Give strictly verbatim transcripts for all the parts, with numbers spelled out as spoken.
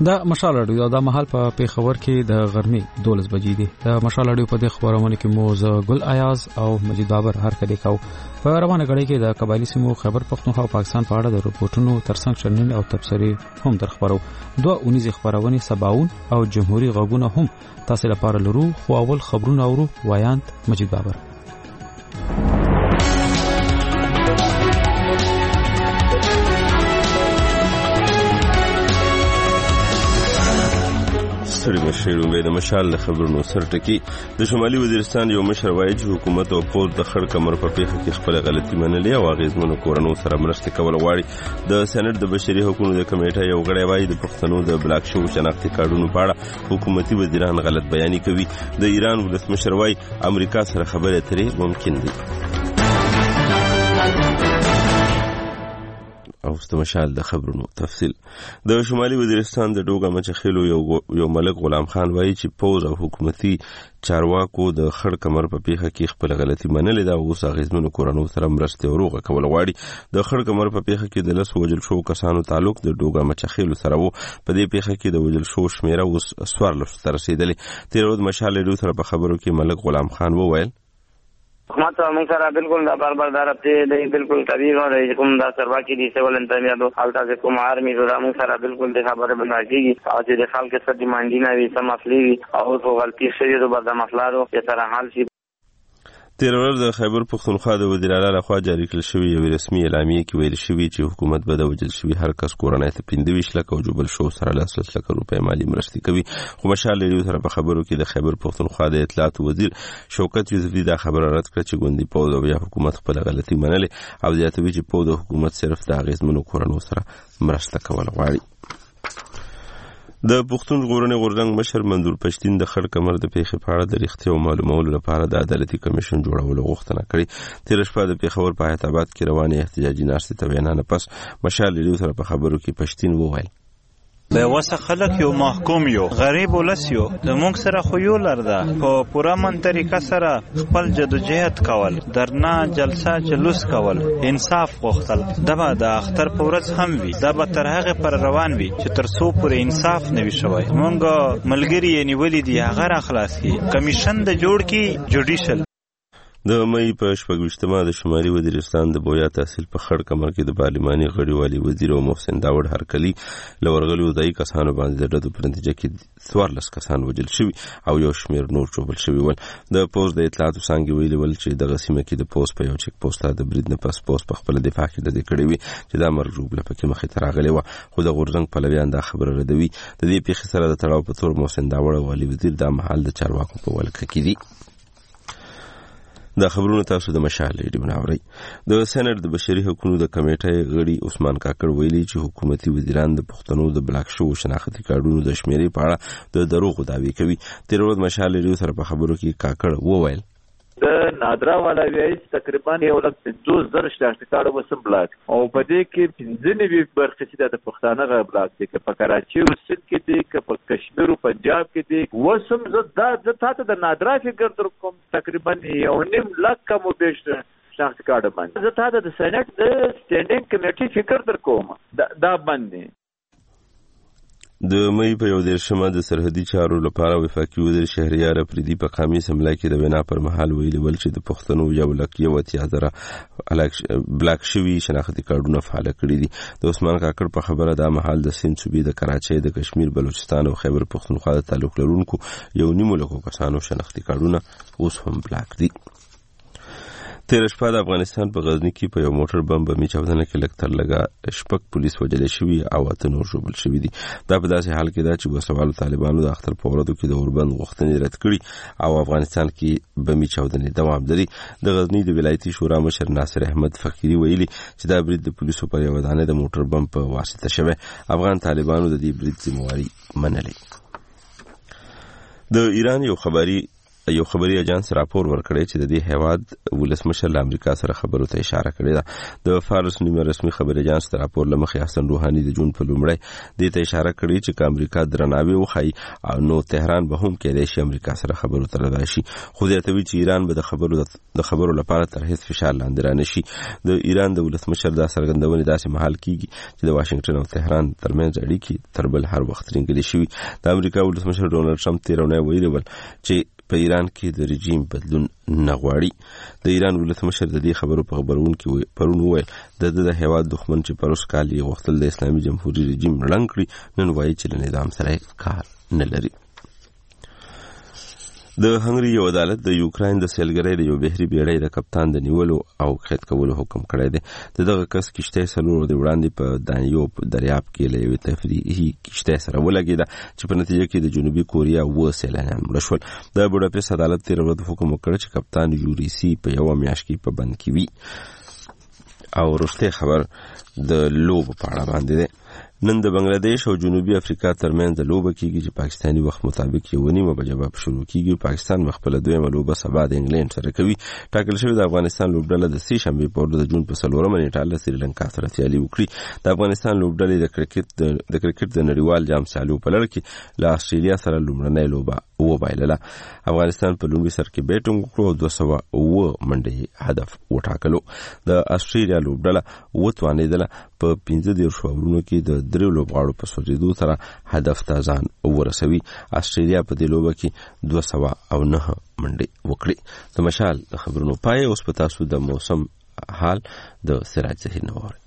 د مشال اډیو د مهال په پیښور کې د غرمې دولس بجې دي. د مشال اډیو په دې خبرونه کې مو ز ګل ایاز او مجید بابر هر کله کاو په روانه غړي کې د قبایلی سیمو خیبر پختونخوا او پاکستان په اړه د رپورټونو ترڅنګ چرنین او تبصري هم در خبرو. دوه اونیز خبرونه سباون او جمهوریت غوونه هم تاسو لپاره لرو. خو اول خبرونه اورو. وایانت مجید بابر. سړي مشر وې د مشال له خبرونو سره ټکی د شمالي وزیرستان یو مشر وایي چې حکومت او پوز د خړ کمر په پیښه کې خپل غلطي منلې او اغیزمنو کورونو سره مرسته کول غواړي. د سېنات د بشري حقوقو د کمیټې یو غړی وایي د پښتنو د بلاک شو شناختی کارډونو په اړه حکومتي وزیران غلط بیانې کوي. د ایران ولسمشر وایي امریکا سره خبرې اترې ممکن دي. او ستمشال د خبرونو تفصیل. د شمالي وزیرستان د ډوګا مچخیلو یو یو ملک غلام خان وایي چې پوز او حکومتي چارواکو د خړ کمر په پیښه کې خپل غلطي منلې ده او اوس اغیزمنو کورونو سره مرسته وروغه کول غواړي. د خړ کمر په پیښه کې د لس وجل شو کسانو تعلق د ډوګا مچخیلو سره وو. په دې پیښه کې د وجل شو شمیره اوس څوارلس ته رسیدلې. تیر ورځ مشال اډیو سره په خبرو کې ملک غلام خان وویل حکومت موږ سره بالکل د بار بار دا رابطې دی بالکل طبیعي او د کوم دا سروا کې دي سیول انتظامیاتو حالت چې کوم آرمي دا موږ سره بالکل د خبره بنا کیږي او چې د خلک څخه ډیمانډ نه وي سم اصلي او په غلطي شوی د بعد مسلارو چې سره حل شي. تیر ورځ د خیبر پختونخوا د وزیر اعلی لخوا جاری کړل شوی یو رسمي اعلامیه کې ویل شوی چې حکومت به د وجل شوی هر کس کورنۍ ته پنځه ویشت لک او جوبل شو سره لس لک روپۍ مالی مرستې کوي. خو مشال اډیو سره په خبرو کې د خیبر پختونخوا د اطلاعات وزیر شوکت یوسفزي دا خبره رد کړه چې ګوندي پوز او یا حکومت خپل غلطي منلې او زیاتوي چې پوز او حکومت صرف د اغیزمنو کورنو سره مرسته کول غواړي. د پښتون ژغورنې غورځنګ مشر منظور پښتین د خړ کمر د پیښې په اړه د رښتیا معلومولو لپاره د عدالتي کمیشن جوړولو غوښتنه کړې. تیر شپه د پیښور په حیات آباد کې روانې احتجاجي ناستې ته وینا نه پس مشال اډیو سره په خبرو کې پښتین وویل به واسه خلک یو محکوم یو غریب ولس یو د موږ سره خو یو لرده په پوره من طریقه سره خپل جدوجہد کول درنا جلسه جلوس کول انصاف غوښتل دبا د اختر په ورځ هم وي دا به تر هغه پر روان وي چې تر څو پر انصاف نه وي شوی. موږ ملګری یې نیولې دي هغه را خلاص کی کمیشن د جوړ کی جوډیشل. د مې په شپږویشتمه د شمالي وزیرستان د بویا تحصیل په خړ کمر کې د پارلماني غړي والی وزیر او محسن داوود هرکلی لورغلو دای کسانو باندې د ډدو په نتیجه کې څوارلس کسان وژل شوي او یو شمیر نور چوبل شوي ول. د پوز د اطلاعاتو څنګه ویلي ول چې د غسیمه کې د پوز په یو چک پوسټ د برید نه پس پوز په خپل دفاع کې د دې کړی وي چې دا مرجوب لپاره مخې ته راغلی و. خو د غورځنګ پلویان دا خبره ردوي. د دې پیښې سره د تړاو په تور محسن داوود والی وزیر د محل د چارواکو په ولکه کې دي. دا خبرونه تاسو د مشال اډیو ناوړي. د سېنات د بشري حقوقو د کمیټې غړي عثمان کاکړ ویلي چې حکومتي وزیران د پښتنو د بلاک شو شناختی کارډونو د شمیرې په اړه د دروغ دعوی کوي. تیر ورځ مشال اډیو سره په خبرو کې کاکړ وویل د نادرا والا وایي تقریبا یو لک پنځوس زره شناختی کارډ وسم بلاک او په دې کې پنځه نوي برخې چې د پښتانه غ بلاک دي که په کراچي او سند کې دي که په کشمیر او پنجاب کې دي وسم زه دا زه تاسو د نادرا فکر در کوم تقریبا یو نیم لک کم وبېشت شناختی کارډ باندې زه تاسو د سېنات د سټینډینګ کمیټې فکر در کوم دا باندې. د مې په یو دیرشمه د سرحدي چارو لپاره وفاقي وزیر شهریار افریدي په قامي سملا کې د وینا پر مهال ویلي ول چې د پښتنو یو لک یو اتیا زره بلاک شوي شناختی کارډونه فعال کړي دي. د عثمان کاکړ په خبره دا مهال د سند صوبې د کراچۍ د کشمیر بلوچستان او خیبر پښتونخوا د تعلق لرونکو یو نیمو لکو کسانو شناختی کارډونه اوس هم بلاک دي. تیر شپه د افغانستان په غزنی کې په یو موټر بم بمي چاودنه کې لږ تر لږه شپږ پولیس وژل شوي او اته نور ژوبل شوي دي. دا په داسې حال کې ده چې وسوالو طالبانو د اختر په ورځو کې د اوربند غوښتنې رد کړي او افغانستان کې بمي چاودنې دوام لري. د غزنی د ولایتي شورا مشر ناصر احمد فقیری ویلي چې دا برید د پولیسو پر یو ودانۍ د موټر بم په واسطه شوی. افغان طالبانو د دې برید ذمہواری منلې. د ایران یو خبري یو خبري اجانس راپور ورکړی چې د دې هیواد ولسمشر له امریکا سره خبرو ته اشاره کړې ده. د فارس نیمه رسمي خبري اجانس د راپور لمخې حسن روحاني د جون په لومړی دې ته اشاره کړې چې امریکا درناوی وخی نو تهران به هم کېدای شي امریکا سره خبرو ته راشي. خو زیاتوي چې ایران به د خبرو د خبرو لپاره تر هیڅ فشار لاندې را نشي. د ایران د ولسمشر دا څرګندونې داسې مهال کیږي چې د واشنگټن او تهران ترمنځ اړیکې تر بل هر وخت رنګلې شوي. د امریکا ولسمشر ډونالد ټرمپ تیر اونۍ ویلي ول چې په ایران کې د رژیم بدلون نه غواړي. د ایران ولسمشر د دې خبرو په خبرون کې پرون وویل د د هیواد دښمن چې پروس کال یې غوښتل د اسلامي جمهوریت رژیم ړنګ کړي نن وایي چې له نظام سره کار نه لري. د هنګري یو عدالت د یوکراین د سیلګرۍ د یو بحري بیړۍ د کپتان د نیولو او قید کولو حکم کړی دی. د دغه کس کشته سلور د وړاندې په دانیوب دریاب کې له یوې تفریحي کشته سره ولګېده چې په نتیجه کې د جنوبي کوریا اووه سیلانیان مړه شول. د بوډاپست عدالت تېره ورځ حکم وکړ چې کپتان یوریسي په یوه میاشت کې په بند کې وي. او وروستی خبر د لوبو په اړه باندې دی. نن د بنگلاديش او جنوبي افریقا ترمنځ د لوبه کېږي چې پاکستاني وخت مطابق یو نیمه بجې به شروع کېږي. پاکستان خپل دویمه لوبه سبا د انګلند سره کوي. ټاکل شوی د افغانستان لوبډله د سې شنبې په ورځ د جون په څلورمه نیټه له سریلانکا سره سیالي وکړي. د افغانستان لوبډلې د کرکټ د کرکټ د نړیوال جام سیالیو په لړ کې له استرالیا سره لومړنۍ لوبه وبایلله. افغانستان په لومړي سر کې بیټینګ وکړو او دوه سوه اووه منډې هدف وټاکلو. د استرالیا لوبډله وتوانېدله په پنځه دېرش اوورونو کې د درې لوبغاړو په سوځېدو سره هدف ته ځان ورسوي. استرالیا په دې لوبه کې دوه سوه او نهه منډې وکړې. د مشال د خبرونو پای اوس په تاسو د موسم حال د سراج ظهیر نه واورئ.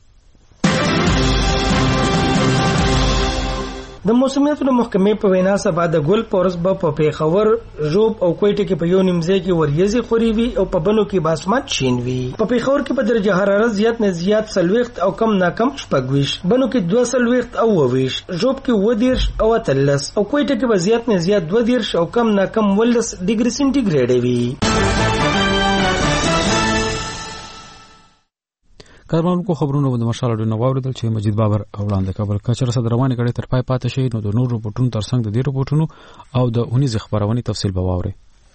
د موسمیاتو محکمې په وینا سبا د ګل پورس به په پیښور، ژوب او کوټه کې په یو نیمځای کې وریځي خوري وي او په بنو کې باسمان شین وي. په پیښور کې په درجه حرارت زیات نه زیات سلويخت او کم نه کم شپږويش، بنو کې دوه سلويخت او وويش، ژوب کې ودیرش او اتلس او کوټه کې به زیات نه زیات دوه دیرش او کم نه کم ولس ډیګري سنټیګریډ وي. کارمانونکو خبرونه د مشال اډو نو واوریدل چې مجید بابر وړاندې کابل کچر صدر روانه کړي تر پای پاتې شي. نو د نور رپورټونو ترڅنګ د دې رپورټونو او د اونیز خبرونه تفصیل به واوري.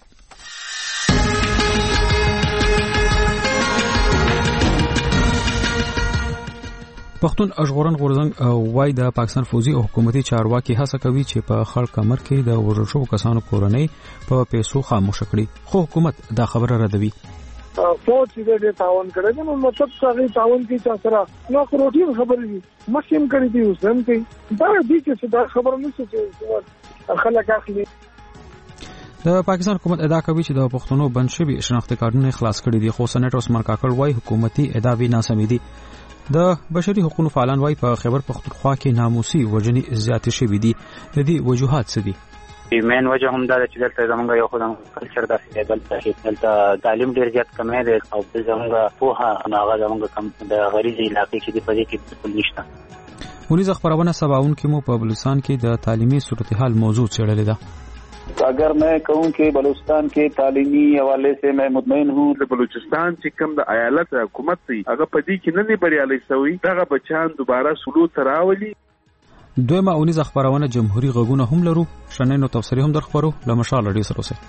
پښتون اشغورن غورزنګ وای د پاکستان فوجي او حکومتي چارواکي هڅه کوي چې په خلک کمر کې د ورشو کسانو کورنۍ په پیسو خاموش کړي، خو حکومت دا خبره ردوي. فوج چې د تعاون کړي نو مطلب څنګه تعاون کوي چې سره نو روټین خبرې دي مخیم کړی دي اوس هم کوي دا دي چې دا خبره نشي چې خلک اخلي. د پاکستان حکومت ادعا کوي چې د پښتنو بنشوي شناخت کارونه خلاص کړي دي، خو سېنیټر عثمان کاکړ وايي حکومتي ادعا به ناسمې دي. د بشري حقوقو فعالان وايي په خیبر پختونخوا کې ناموسي وژنې زیاتې شوې دي. د دې وجوهات څه دي؟ مین وجه هم دا چې دلته زمونږ یو خدام کلچر داسې دلته دلته تعلیم ډیر زیات کمی دی او زمونږ پوهه هغه زمونږ کم د غریزي علاقې کې دی په دې کې بالکل نشته. ونیز خبرونه سباون کې مو په بلوچستان کې د تعلیمي صورتحال موضوع چړلې ده. اگر میں کہوں کہ بلوچستان کے تعلیمی حوالے سے میں مطمئن ہوں کہ بلوچستان چې کوم د ایالت حکومت دی هغه په دې کې نه دی بریالي شوی، دغه بچان دوباره سلوک تراولي. دویمه اونیز خبرونه جمهوریت غوونه هم لرو، شننو تفسیری هم در خبرو لمشال لري سره اوسه.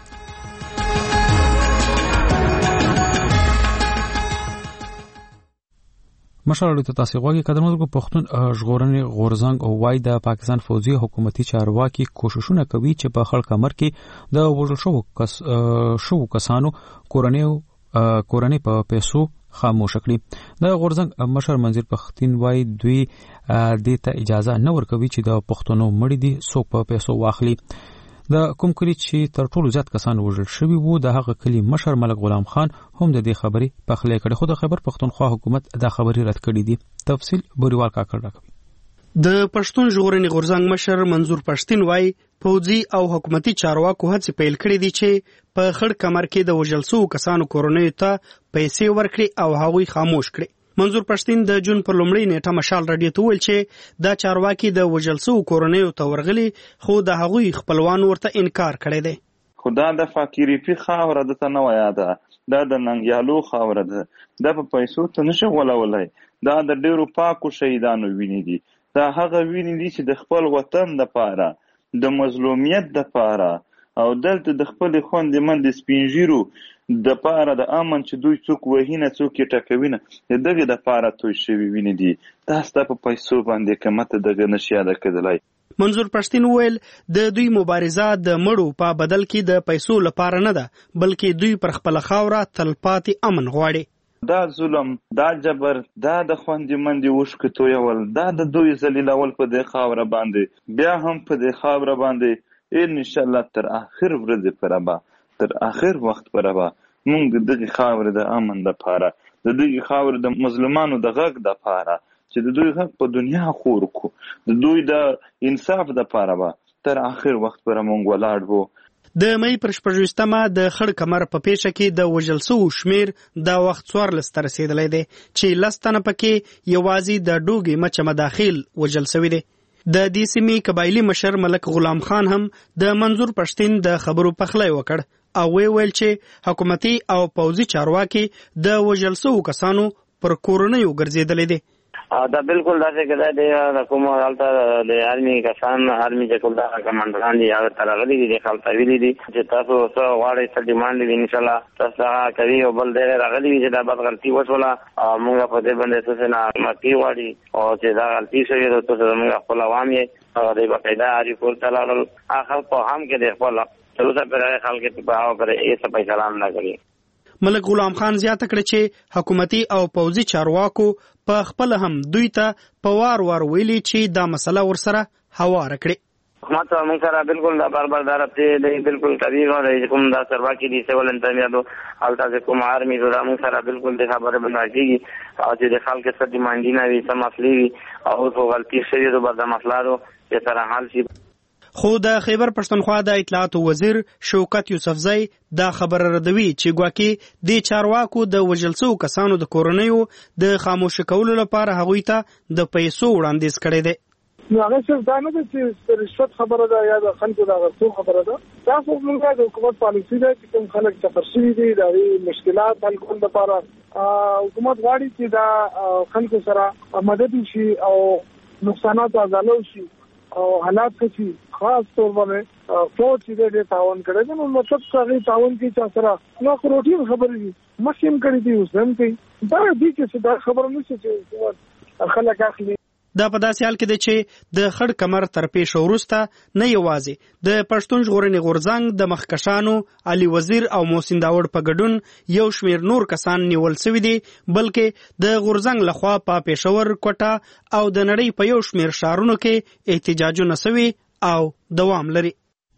مشال ته تاسو غواړئ قدمونو کو پښتون ژغورنې غورزنګ او وای د پاکستان فوجي حکومتي چارواکي کوششونه کوي چې په خلک امر کې د وژل شو کس شو کسانو کورنۍ کورنۍ په پیسو خاموش کړي. د غورزنګ مشر منظر پختین وای دوی د ته اجازه نه ورکوي چې د پښتنو مړي دي سو په پیسو واخلي. د کوم کلی چې تر ټولو زیات کسان وژل شوي وو د هغه کلی مشر ملک غلام خان هم د دې خبرې په خله کړي، خو د خبر پښتونخوا حکومت دا خبرې رد کړې دي. تفصیل بوریوال کاکړ راکوي. د پښتون ژغورنې غورزنګ مشر منظور پښتین وای فوجي او حکومتي چارواکو هڅې پیل کړې دي چې په خړ کمر کې د وژل شو کسانو کورنۍ ته پیسې ورکړي او هغوی خاموش کړي. منظور پښتین د جون پر لومړۍ نیټه مشال رادیو ته ویل چې دا چارواکي د وژل شو کورنۍ ته ورغلي، خو د هغوی خپلوان ورته انکار کړی دی. خدا د فقيري په خاور د تنو یاده دا د ننګیالو خاور ده، دا په پیسو ته نشي ولولای، دا د ډیرو پاکو شهیدانو ویني دي، دا هغه ویني دي چې د خپل وطن لپاره د مظلومیت لپاره او دلته د خپل خوندې من د سپینږیرو د پاره د امن چې دوی څوک وهینه څوک یې ټکوینه د دغه د پاره توی شوی ویني دي دا ستا په پیسو باندې قیمت دغه نشي ادا کېدلای. منظور پښتين وویل د دوی مبارزه د مړو په بدل کې د پیسو لپاره نه ده بلکې دوی پر خپل خاوره تلپاتې امن غواړي. دا ظلم دا جبر دا د خوندې مندې وشکو تویول دا د دوی ذلیلول په دې خاوره باندې بیا هم په دې خاوره باندې ان شاء الله تر اخر ورځې پربا تر اخر وخت پربا موږ دغه خاور د امن د پاره د دغه خاور د مظلومانو د غږ د پاره چې د دوی غږ په دنیا خور کو د دوی د انصاف د پاره با تر اخر وخت پر موږ ولاړ وو. د مې پر شپږمه د خړ کمر په پیښه کې د وژل شو شمیر د وخت څوارلس تر رسیدلې دی چې لستنه پکې یوازې د ډوګي مچ مداخل وژل شوی دی. د دې سیمې قبایلی مشر ملک غلام خان هم د منظور پښتين د خبرو پخلی وکړ او وی ویل چې حکومتي او پوځي چارواکي د وژل شوو کسانو پر کورونیو ګرځېدلې دي. دا بالکل داسې کېدای دی د کوم هلته د آرمي کسان آرمي چې کوم د کمانډران دي هغه ته راغلي دي خلک ویلي دي چې تاسو څه غواړئ څه ډیمانډ دي انشاءالله تاسو هغه کوي او بل دی راغلي دي چې دا بد غلطي وشوله او موږ په دې باندې څه نه معافي غواړي او چې دا غلطي شوې ده تاسو زموږ خپل عوام یې هغه دی باقاعده ریپورټ ته لاړل هغه خلک په هم کې دی خپل چلو ته پر خلک ته په هغه پر یې څه پیسې لام نه کوي. ملک غلام خان زیاته کړ چې حکومتي او پوځي چارواکو په خپل هم دوی ته په وار وار ویلي چې دا مسله ورسره هواره کړي. حکومت موږ سره بالکل دا بار بار دا رابطې دی بالکل کوي او کوم دا سرواکي دي سیول انتظامیاتو هلته کوم آرمي دا موږ سره بالکل د خبره باندې کېږي او چې د خلکو څه ډیمانډ نه وي څه مسلې وي او څه غلطي شوي ده به دا مسله چې سره حل شي. خو د خیبر پښتونخوا د اطلاعات وزیر شوکت یوسفزئی دا خبر ردوي چې ګواکې د چارواکو د وژل شوو کسانو د کورنیو د خاموش کولو لپاره هغوی ته د پیسو وړاندیز کړی دی. نو هغه څه دا نه چې رشوت خبره ده یا د خلکو د غصو خبره ده دا خو موږ د حکومت پالیسي ده چې کوم خلک تفصیلي دي د مشکلات حل کول لپاره حکومت غواړي چې دا خلکو سره مدد شي او نقصانات ازالو شي او حالات کې خاص طور باندې فوج دې تعاون کړي نو مطلب څنګه تعاون کې چې سره نو روټین خبرې دي مخیم کړی دي اوس هم کوي دا دې چې دا خبره نشي چې خلک اخلي. دا په داسې حال کې دی چې د خړ کمر تر پیښ وروسته نه یوازې د پښتون ژغورنې غورځنګ د مخکښانو علي وزیر او محسن داوړ په ګډون یو شمیر نور کسان نیول شوي دي بلکې د غورځنګ لخوا په پېښور کوټه او د نړۍ په یو شمیر ښارونو کې احتجاجونه شوي او دوام لري.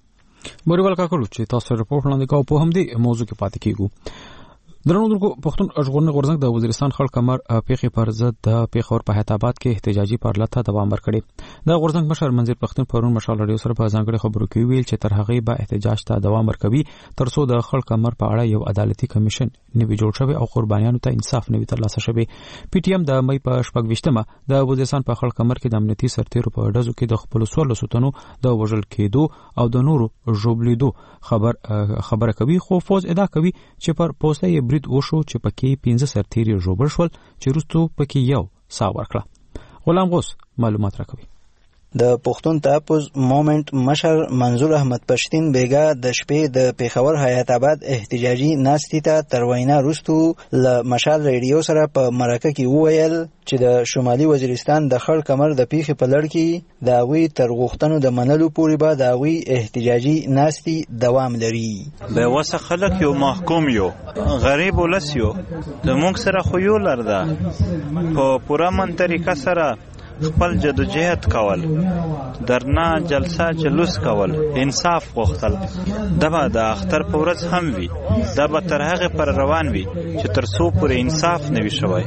مورګل کاکړو چې تاسو رپورټ وړاندې کوو په همدې موضوع کې پاتې کیږو. درنو درکو پښتون ژغورنې غورځنګ د وزیرستان خړ کمر پیښې پر ضد د پیښور په حیدرآباد کې احتجاجي پارلته دوام ورکړي. د غورځنګ مشر منظور پښتون پرون مشال رادیو سره په ځانګړي خبرو کې ویل چې تر هغه به احتجاج ته دوام ورکوي ترڅو د خړ کمر په اړه یو عدالتي کمیشن نوي جوړ شوی او قربانیانو ته انصاف نوي ترلاسه شوی. پی ټی ایم د مې په شپږویشتمه د وزیرستان په خړ کمر کې د امنیتي سرتیرو په ډزو کې د خپل سوالو سوتنو د وژل کېدو او د نورو ژوبلیدو خبر خبره کوي خو فوز ادعا کوي چې پر پوسټه یې برید وشو چې کې پنځه سرتیري ژوبل شول چې وروسته پکې یو سا ورکړه. غلام غوث معلومات راکوي. د پښتون تحفظ مومنت مشر منظور احمد پښتين بیگا د شپې د پیښور حیات آباد احتجاجي ناستې ته تر وینا وروسته له مشال ریډیو سره په مرکه کې وویل چې د شمالي وزیرستان د خړ کمر د پیښې په لړ کې د هغوی تر غوښتنو د منلو پورې به د هغوی احتجاجي ناستې دوام لري. به وسه خلک یو محکوم یو غریب ولس یو د موږ سره خو یو لر ده په پوره من طریقه سره خپل جدوجہد کول درنا جلسه جلوس کول انصاف غوښتل دبا د اختر په ورځ هم وي دبا تر هغه پر روان وي چې تر څو پر انصاف نه وي شوی.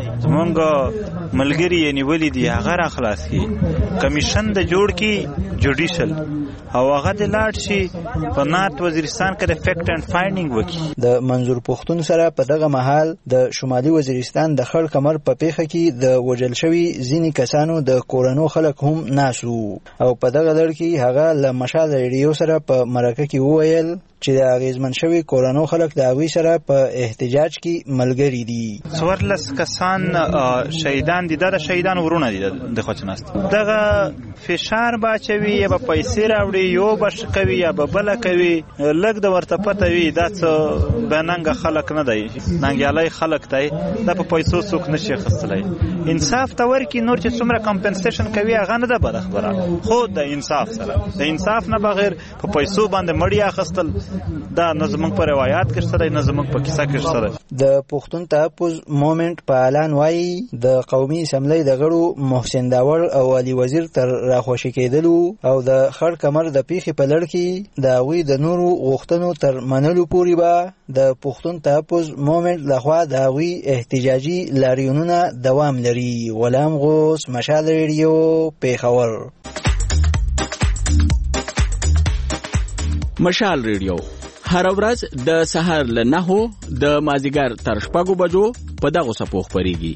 زمونږ ملګری یې نیولي دي هغه را خلاص کی کمیشن د جوړ کی جوډیشل او هغه د لاړ شي په نارت وزیرستان کې د فیکټ اینڈ فایندینګ وکړي. د منظور پښتون سره په دغه مهال د شمالي وزیرستان د خړ کمر په پیښه کې د وژل شوي ځینې کسانو د کورونو خلک هم ناسو او په دغه لړ کې هغه له مشال ریډیو سره په مرکه کې وویل چې د اغیزمن شوی کورونو خلک د هغوی سره په احتجاج کې ملګري دي. څوارلس کسان شهیدان دي، دا د شهیدانو ورونه دي د خوچناست. دغه فشار باچوي یا به پیسې راوړي، یو بش کوي یا به بله کوي، لږ د ورته پته وي دا څه بننګه خلک نه دی، ننګیالی خلک دی، دا په پیسو څوک نشي اخیستلی. انصاف ته ورکړي، نور چې څومره کمپنسیشن کوي هغه نه ده بده خبره، خو د انصاف سره د انصاف نه بغیر په پیسو باندې مړی اخیستل دا نه زموږ په روایات کې شته دی، نه زموږ په کیسه کې شته دی. د پښتون تحفظ مومنټ په اعلان وایي د قومي اسمبلی د غړو محسن داور او علي وزیر تر راخوشي کېدلو او د خړ کمر د پیښې په لړ کې د هغوی د نورو غوښتنو تر منلو پورې به د پښتون تحفظ مومنټ لخوا د هغوی احتجاجي لاریونونه دوام لري. غلام غوث، مشال ریډیو، پیښور. مشال ریډیو هر ورځ د سحر له نهو د مازیګر تر شپږو بجو په دغه صفحو خپرېږي.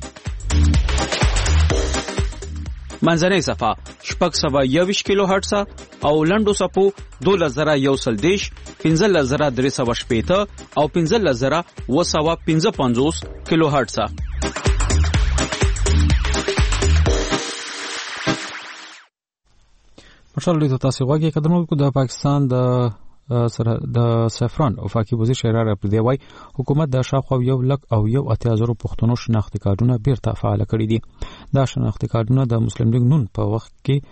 منځنۍ صفحه شپږ سوه یوویشت کیلو هرټز او لنډو صفحو دولس زره یو سل دېرش، پنځلس زره درې سوه شپېته او پنځلس زره اوه سوه پنځه پنځوس کیلو هرټز. مشال ریډیو تاسو غواړئ کدنو د پاکستان د سره د سفران وفاقي وزیر شهریار افریدی وايي حکومت د شاوخوا یو لک او یو اتیا زره پښتنو شناختی کارتونه بیرته فعال کړي دي. دا شناختی کارتونه د مسلم لیگ نون په وخت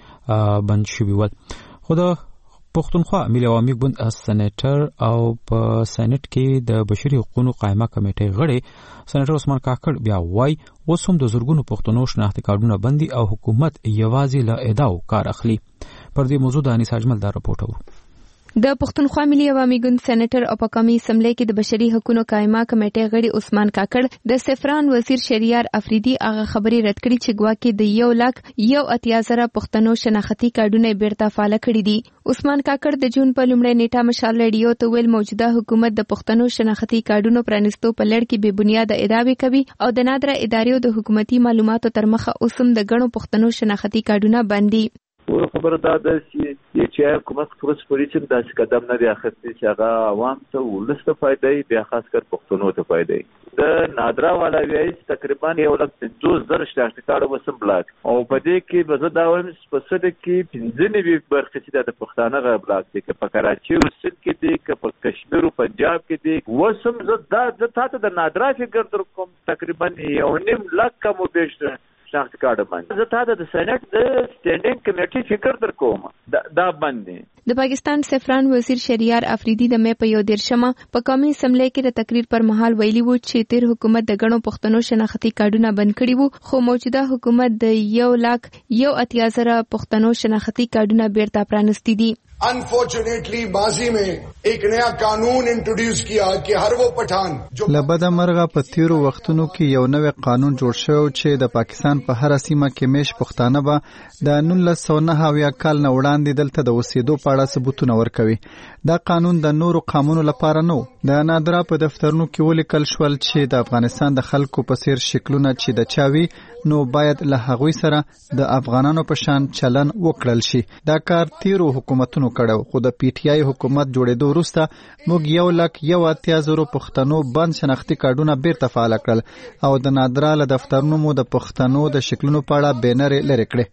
کې بند شوي ول، خو د پښتونخوا ملي عوامي ګوند سېنیټر او په سېنات کې د بشري حقوقو قائمه کمیټې غړي سېنیټر عثمان کاکړ بیا وايي اوس هم د زورګونو پښتنو شناختی کارتونه بندي او حکومت یوازې له ادعاو کار اخلي. پر دې موضوع د انیس اجمل دا راپورټ و. د پښتونخوا ملي عوامي ګوند سېنیټر او په قومي اسمبلی کې د بشري حقوقو قائمه کمیټې غړي عثمان کاکړ د سفران وزیر شهریار افریدی هغه خبرې رد کړې چې ګواکې د یو لک یو اتیا زره پښتنو شناختی کارتونه بیرته فعال کړي دي. عثمان کاکړ د جون په لومړۍ نیټه مشال ریډیو ته ویل موجوده حکومت د پښتنو شناختی کارتونو پرانیستو په لړ کې بې بنیاده ادعاوې کوي او د نادره ادارو د حکومتي معلوماتو تر مخه اوسم د غنو پښتنو شناختی کارتونه بندي. ټول خبره دا ده چې چې حکومت خپل پولیسو داسې قدم نه دی اخیستی چې هغه عوام ته ولس ته فایده وي، بیا خاص کر پښتنو ته فایده وي. د نادرا والا وایي تقریبا یو لک پنځوس زره شناختی کارت وسم بلاک او په دې کې به زه دا وایم سپیسیفیک کې پنځه نوي برخې چې د پښتانه غ بلاک دي، که په کراچي او سند کې دي، که په کشمیر او پنجاب کې دي. وسم زه دا زه تاسو د نادرا فکر در کوم تقریبا یو نیم لک کم وبېشته شناختی کارت باندې زه تاسو د سېنات د سټینډینګ کمیټې فکر در کوم دا باندې. د پاکستان سفران وزیر شهریار افریدی د مې په یو دیرشمه په قومي اسمبلی کې د تقریر پر مهال ویلي وو چې تیر حکومت د غنو پښتنو شناختی کارتونه بند کړي وو، خو موجوده حکومت د یو لک یو اتیا زره پښتنو شناختی کارتونه بیرته پرانستی دي. अनफॉर्चुनेटली माजी में एक नया कानून इंट्रोड्यूस किया कि हर वो पठान जो لبدا مرغه په تیرو وختونو کې یو نوې قانون جوړ شو چې د پاکستان په هر سیمه کې میش پښتانه به د نولس سوه نهه اویا کال نه وړاندې دلته د اوسېدو په اړه ثبوتونه ورکوي. دا قانون د نورو قانونو لپاره نه و. د نادرا په دفترونو کې ولیکل شول چې د افغانستان د خلکو په څیر شکلونه چې د چاوي نو باید له هغوی سره د افغانانو په شان چلن وکړل شي. دا کار تیرو حکومتونو کړو، خو د پی ټی آی حکومت جوړېدو وروسته موږ یو لک یو اتیا زره پښتنو بند شناختی کارتونه بیرته فعال کړل او د نادرا له دفترونو مو د پښتنو د شکلونو په اړه بینر لري کړې.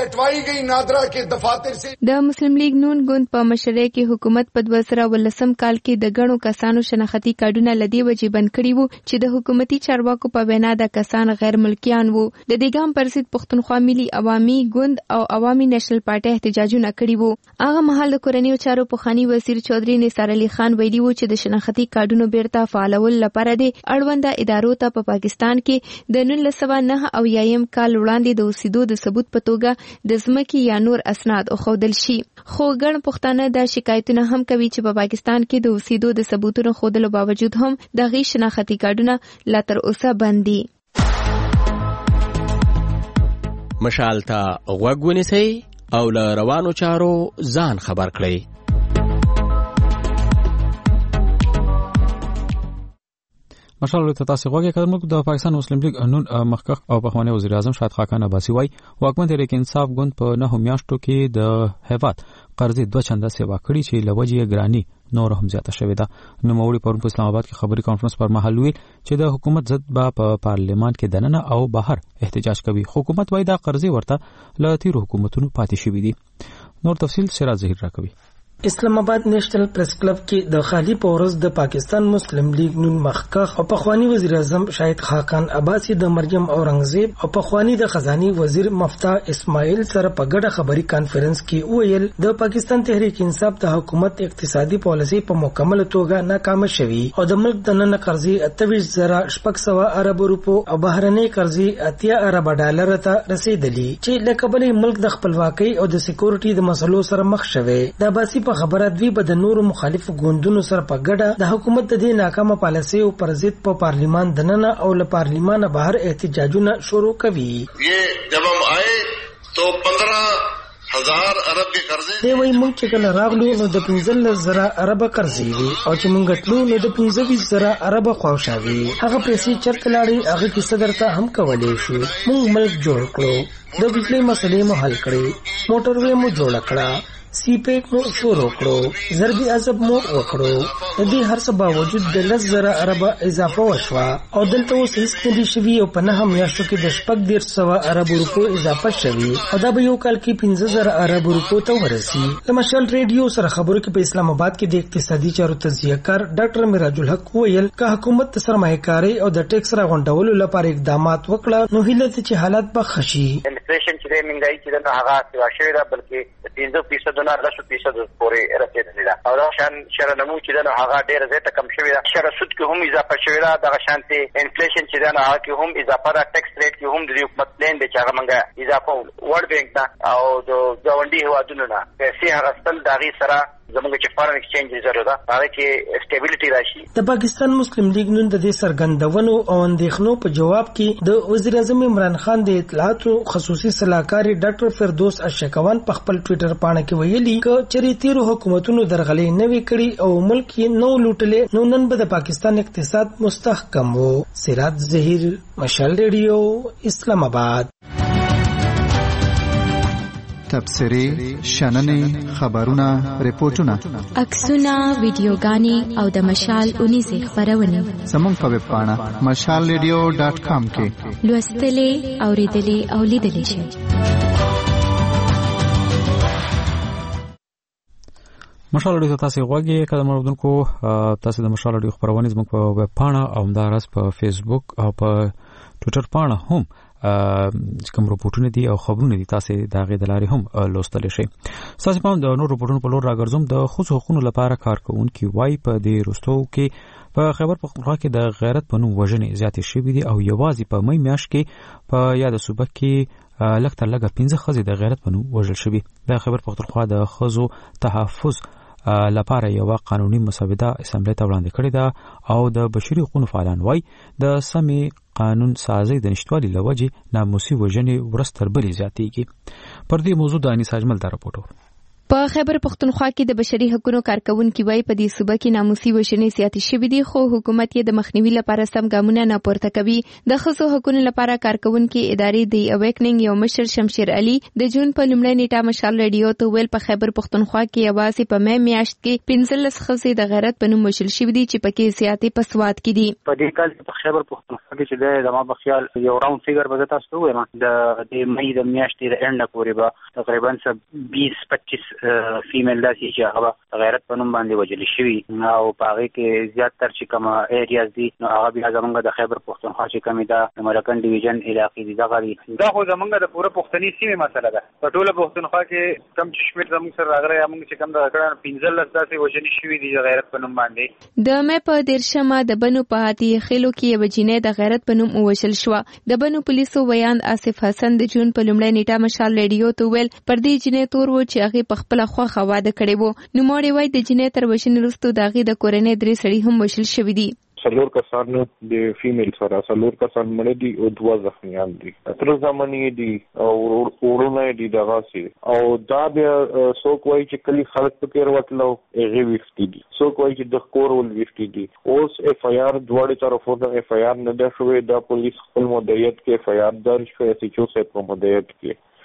د مسلم لیگ نون ګوند په مشرۍ کې حکومت په دوه زره ولسم کال کې د غنو کسانو شناختی کارتونه لدی وجې بند کړي وو چې د حکومتي چارواکو په وینا د کسان غیر ملکیان وو. د دیګام پرسید پښتونخوا ملي عوامي ګوند او عوامي نېشنل پارټي احتجاجونه کړي وو. هغه مهال د کورنیو چارو پخوانی وزیر چودري نثار علي خان ویلي وو چې د شناختی کارتونو بیرته فعالول لپاره د اړونده ادارو ته په پاکستان کې د نولس سوه نهه اویایم کال وړاندې د اوسېدو د ثبوت په توګه د ځمکې یا نور اسناد وښودل شي. خو ګڼ پښتانه دا شکایتونه هم کوي چې په پاکستان کې د اوسېدو د ثبوتونو ښودلو باوجود هم دغه شناختی کارتونه لا تر اوسه بند دي. مشال ته غوږ ونیسئ او له روانو چارو ځان خبر کړئ. مشال ته تاسو غوږی کړم د پاکستان مسلم لیگ نون مخکخ او پخوانی وزیر اعظم شاهد خاقان عباسی وای واکمن تحریک انصاف ګوند په نه میاشتو کې د هیواد قرضې دوه چنده سیوا کړي چې لوجې ګرانی نور هم زیاته شوې ده. نوموړي پرون په اسلام آباد کې خبري کانفرنس پر مهال ویل چې د حکومت ضد به په پارلیمان کې دننه او بهر احتجاج کوي. حکومت وايي دا قرضې ورته له تیرو حکومتونو پاتې شوې دي. نور تفصیل سراج ظهیر راکوي. اسلام آباد نیشنل پریس کلب کې د خالی پورز د پاکستان مسلم لیگ نون مخکخ او پخوانی وزیر اعظم شاهد خاقان عباسی د مریم اورنګزیب او پخوانی د خزاني وزیر مفتاح اسماعیل سره په ګډه خبري کانفرنس کې ویل د پاکستان تحریک انصاف د حکومت اقتصادي پالیسي په مکمل توګه ناکام شوی او د ملک دننه قرضې اتویش زره شپږ سوه ارب روپو او بهرنۍ قرضې اتیا ارب ډالر ته رسیدلي چې له کبلې ملک د خپلواکۍ او د سکیورټي د مسلو سره مخ شوی. د عباسی په خبره دوی به د نورو مخالفو ګوندونو سره په ګډه د حکومت د دې ناکامه پالیسۍ او پر ضد په پارلیمان دننه او له پارلیمان بهر احتجاجونه شروع کوي. یہ جب ہم آئے تو پندرہ ہزار ارب کے قرضے دی وایي موږ چې کله راغلو نو د پنځلس زره ارب قرضې وي او چې موږ تلو نو د پنځه ویشت زره ارب خواوشا وي. هغه پیسې چېرته لاړې هغه کیسه درته هم کولی شو. موږ ملک جوړ کړو، د بجلۍ مسلې مو حل کړې، موټروې مو جوړه کړه، سی پیک مو شروع کړو، ضربي عصب مو وکړو. د دې هر څه باوجود د لس زره ارب اضافه وشوه او دلته اوس هیڅ نه دي شوي او په نهه میاشتو کې د شپږ دېرش سوه ارب روپو اضافه شوي او دا به یو کال کې پنځه زره ارب روپو ته ورسي. د مشال ریډیو سره خبرو کې په اسلام آباد کې د اقتصادي چارو تجزیه کار ډاکټر میراج الحق ویل که حکومت د سرمایه‌کارۍ او د ټیکس راغونډولو لپاره اقدامات وکړه نو هیله ده چې حالات به ښه شي. انفلیشن چې د مهنګایي چې ده هغه سیوا شوې ده بلکې پنځه فیصد نه لسو فیصد پورې رسېدلې ده او دا شان شره نمو چې ده نو هغه ډېره زیاته کم شوې ده. شره سود کې هم اضافه شوې ده. دغه شانتې انفلیشن چې ده نو هغه کې هم اضافه ده. ټیکس ریټ کې هم د دې حکومت پلان دی چې هغه موږ اضافه ورلډ بینک نه او د ګاونډي هېوادونو نه پیسې اخیستل د هغې سره زموږ چې فارن ایکسچینج ریزرو ده هغه کې سټیبیلیټي راشي. د پاکستان مسلم لیگ نن د دې څرګندونو او اندېښنو په جواب کې د وزیر اعظم عمران خان د اطلاعاتو خصوصي سلاکار ډاکټر فردوس اشکوان په خپل ټوئیټر پاڼه کې ویلي ک چې تیرو حکومتونو درغلې نه وی کړي او ملک یې نو لوټلې نو نن به د پاکستان اقتصاد مستحکم وو. سراج ظهیر، مشال ریډیو، اسلام آباد. تبصرې، شننې، خبرونه، ریپورتونه، عکسونه، ویډیوګانې او د مشال اونیزې خبرونه زموږ په ویب پاڼه مشال ریډیو ډاټ کام کې لوستلې، اوریدلې او لیدلې شئ. مشال ریډیو تاسو غوږی کله موردونکو تاسو د مشال ریډیو خبرونه زموږ په ویب پاڼه او همدارس په فیسبوک او په ټوئیټر پاڼه هم کوم رپورټونه دي او خبرونه دي تاسو دا غي د لارې هم لوستل شي. تاسو په د نور رپورټونو په لور راګرځوم. د خصوصي حقوقو لپاره کارکونکو وايي په دې رستو کې په خیبر پختونخوا کې د غیرت په نوم وژنې زیاتې شوې دي او یوازې په مې میاشت کې په یاد صوبه کې لکه تر لګه پنځه ښځې د غیرت په نوم وژل شوې. د خیبر پختونخوا د ښځو تحفظ لپاره یو قانوني مسوده اسمبلی ته وړاندې کړې ده او د بشري حقوقو فعالان وايي د سمې قانون سازي د نشټوالي لوجې ناموسي وژنې ورځ تر بلې زیاتېږي. پر دې موضوع د انیس اجمل دا راپورټ. په خیبر پختونخوا کې د بشري حقوقو کارکونکو وايي په دې صوبه کې ناموسي وژنې زیاتې شوې دي خو حکومت یې د مخنیوي لپاره سم ګامونه نه پورته کوي. د ښځو حقوقو لپاره کارکونکو ادارې د اویکنینګ یو مشر شمشیر علي د جون په لومړۍ نیټه مشال ریډیو ته ویل په خیبر پختونخوا کې یوازې په مې میاشت کې پنځلس ښځې د غیرت په نوم وژل شوې دي چې پکې زیاتې په سواد کې دي. په دې کال په خیبر پختونخوا کې چې د زما په خیال یو راوند فیګر به تاسو وایم د د مې د میاشتې د انډ پورې به تقریبا بیس پچیس فیمیل داسې چې هغه غیرت په نوم باندې وژل شوي او په هغې کې زیاتتر چې کومه ایریاز دي نو هغه بیا زمونږ د خیبر پختونخوا چې کومې ده د ملکن ډیویژن علاقې دي دغه دي. دا خو زمونږ د پوره پښتني سیمې مسله ده. په ټوله پښتونخوا کې کم چې شمېر زمونږ سره راغلی موږ چې کوم دغه کړه پنځلس داسې وژنې شوي دي د غیرت په نوم باندې. د مې په دېرشمه د بنو په هاتي خیلو کې یوه جینۍ د غیرت په نوم ووژل شوه. د بنو پولیسو ویاند آصف حسن د جون په لومړۍ نیټه مشال ریډیو ته ویل پر دې جینۍ تور و چې هغې په خپله خوښه واده کړی وو. نوموړی وایي د جینۍ تر وژنې وروسته د هغې د کورنۍ درې سړي هم وژل شوي دي. څلور کسان د فیمیل سره څلور کسان مړه دي او دوه زخمیان دي. تر زمانې دي او وړونه دي دغسې او دا بیا څوک وایي چې کلي خلک پکې وتلو هغې ویښتي دي، څوک وایي چې د کور ول ویښتي دي. اوس اف آی آر دواړو طرفو ته اف آی آر نه ده شوې. دا پولیس خپل مدیریت کې اف آی آر درج کړی ایس ایچ او صاحب په مدیریت کې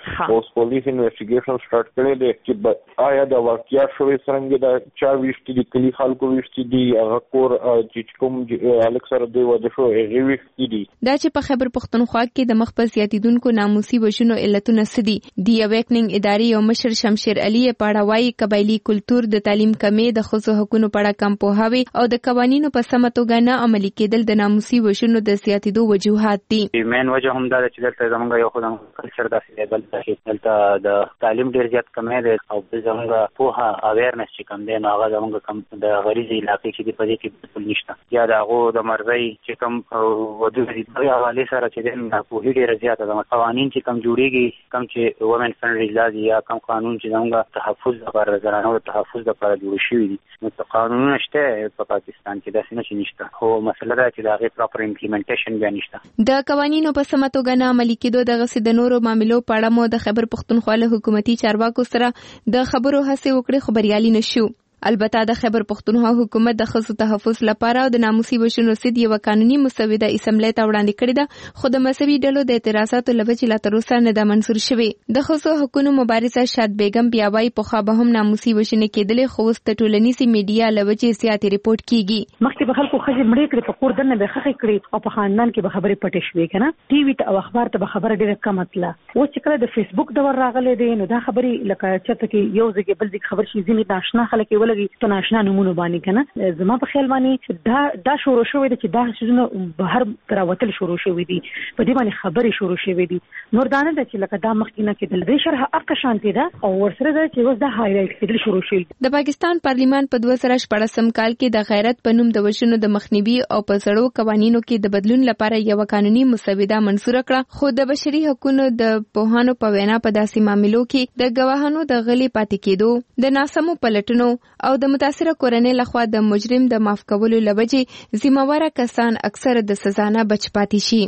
اوس پولیس انویسټیګیشن سٹارټ کړی دی چې آیا د واقعیت شوی څنګه د چا ویشتي دي کلی خلکو ویشتي دي هغه کور چې کوم الک سره دی وځي شو هغه ویشتي دي دا چې په خیبر پختونخوا کې د مخ په زیاتیدونکو ناموسي وژنو علتونه سدي دی اویکنینګ ادارې او مشر شمشیر علي پاړاوي قبایلی کلچر د تعلیم کمی د خصوصي حقوقو په اړه کم پوهاوی او د قوانینو په سمه توګه نه عملي کېدل د ناموسي وژنو د زیاتیدو وجوهات دي. مین وجه هم دا چې دلته زمونږ یو خدام کلچر داسې دی بلته دلته د تعلیم ډیر زیات کمی دی او زمونږ پوهه اویرنس چې کم دی نو هغه زمونږ کم د غریزي علاقې چې په دې کې بالکل نشته یا د هغه د مرزي چې کم ودو دي په حواله سره چې د پوهې ډیر زیات د قوانین چې کم جوړیږي کم چې وومن فرندلي لاز یا کم قانون چې زمونږ تحفظ لپاره زنانو تحفظ لپاره جوړ شوی دي نو قانونونه شته په پاکستان کې داسې نشته خو مسله دا چې دا غي پراپر امپلیمنټیشن بیا نشته د قوانینو په سمه توګه نه عملي کېدو د غسې د نورو معاملو په اړه مو د خیبر پختونخوا له حکومتي چارواکو سره د خبرو هڅه وکړې خبريالي نشو. البته د خیبر پختونخوا حکومت د خصوصي تحفظ لپاره او د ناموسي وژنو ضد یو قانوني مسوده اسمبلی ته وړاندې کړې ده خو د مذهبي ډلو د اعتراضاتو له وجې لا تر اوسه نه ده منظور شوې. د خصوصي حقوقو مبارزه شاد بیگم بیا وايي پخوا به هم ناموسي وژنې کېدلې خو اوس د ټولنیزې میډیا له وجې زیاتې ریپورټ کیږي. مخکې به خلکو ښځې مړې کړې په کور دننه به ښخې کړې او په خاندان کې به خبرې پټې شوې که نه ټي وي ته او اخبار ته به خبره ډېره کمه تله. اوس چې کله د فیسبوک دور راغلی دی نو دا خبرې لکه چېرته کې یو ځای بل ځای خبر شي ځینې ناشنا خلک یې ولګي ته ناشنا مونږ باندې کنه زما په خیال باندې دا دا شروع شوې ده چې دا شنو بهر تراوتل شروع شوې دي په دې باندې خبرې شروع شوې دي نور دانه د چې لکه دا مخکینه کې د دې شرح اقا شانتي ده او ورسره ده چې اوس دا هایلایټ کېدل شروع شوې. د پاکستان پارلیمان په دوه زره شپږم کال کې د غیرت په نوم د وژنو د مخنیوي او په زړو قوانینو کې د بدلون لپاره یو قانوني مسوده منظور کړه خو د بشري حقوقو د پوهانو په وینا په داسې معاملو کې د ګواهانو د غلي پاتې کېدو د ناسمو پلټنو او د متاثره کورنۍ لخوا د مجرم د معاف کولو لوجې ذمہوار کسان اکثر د سزا نه بچ پاتې شي.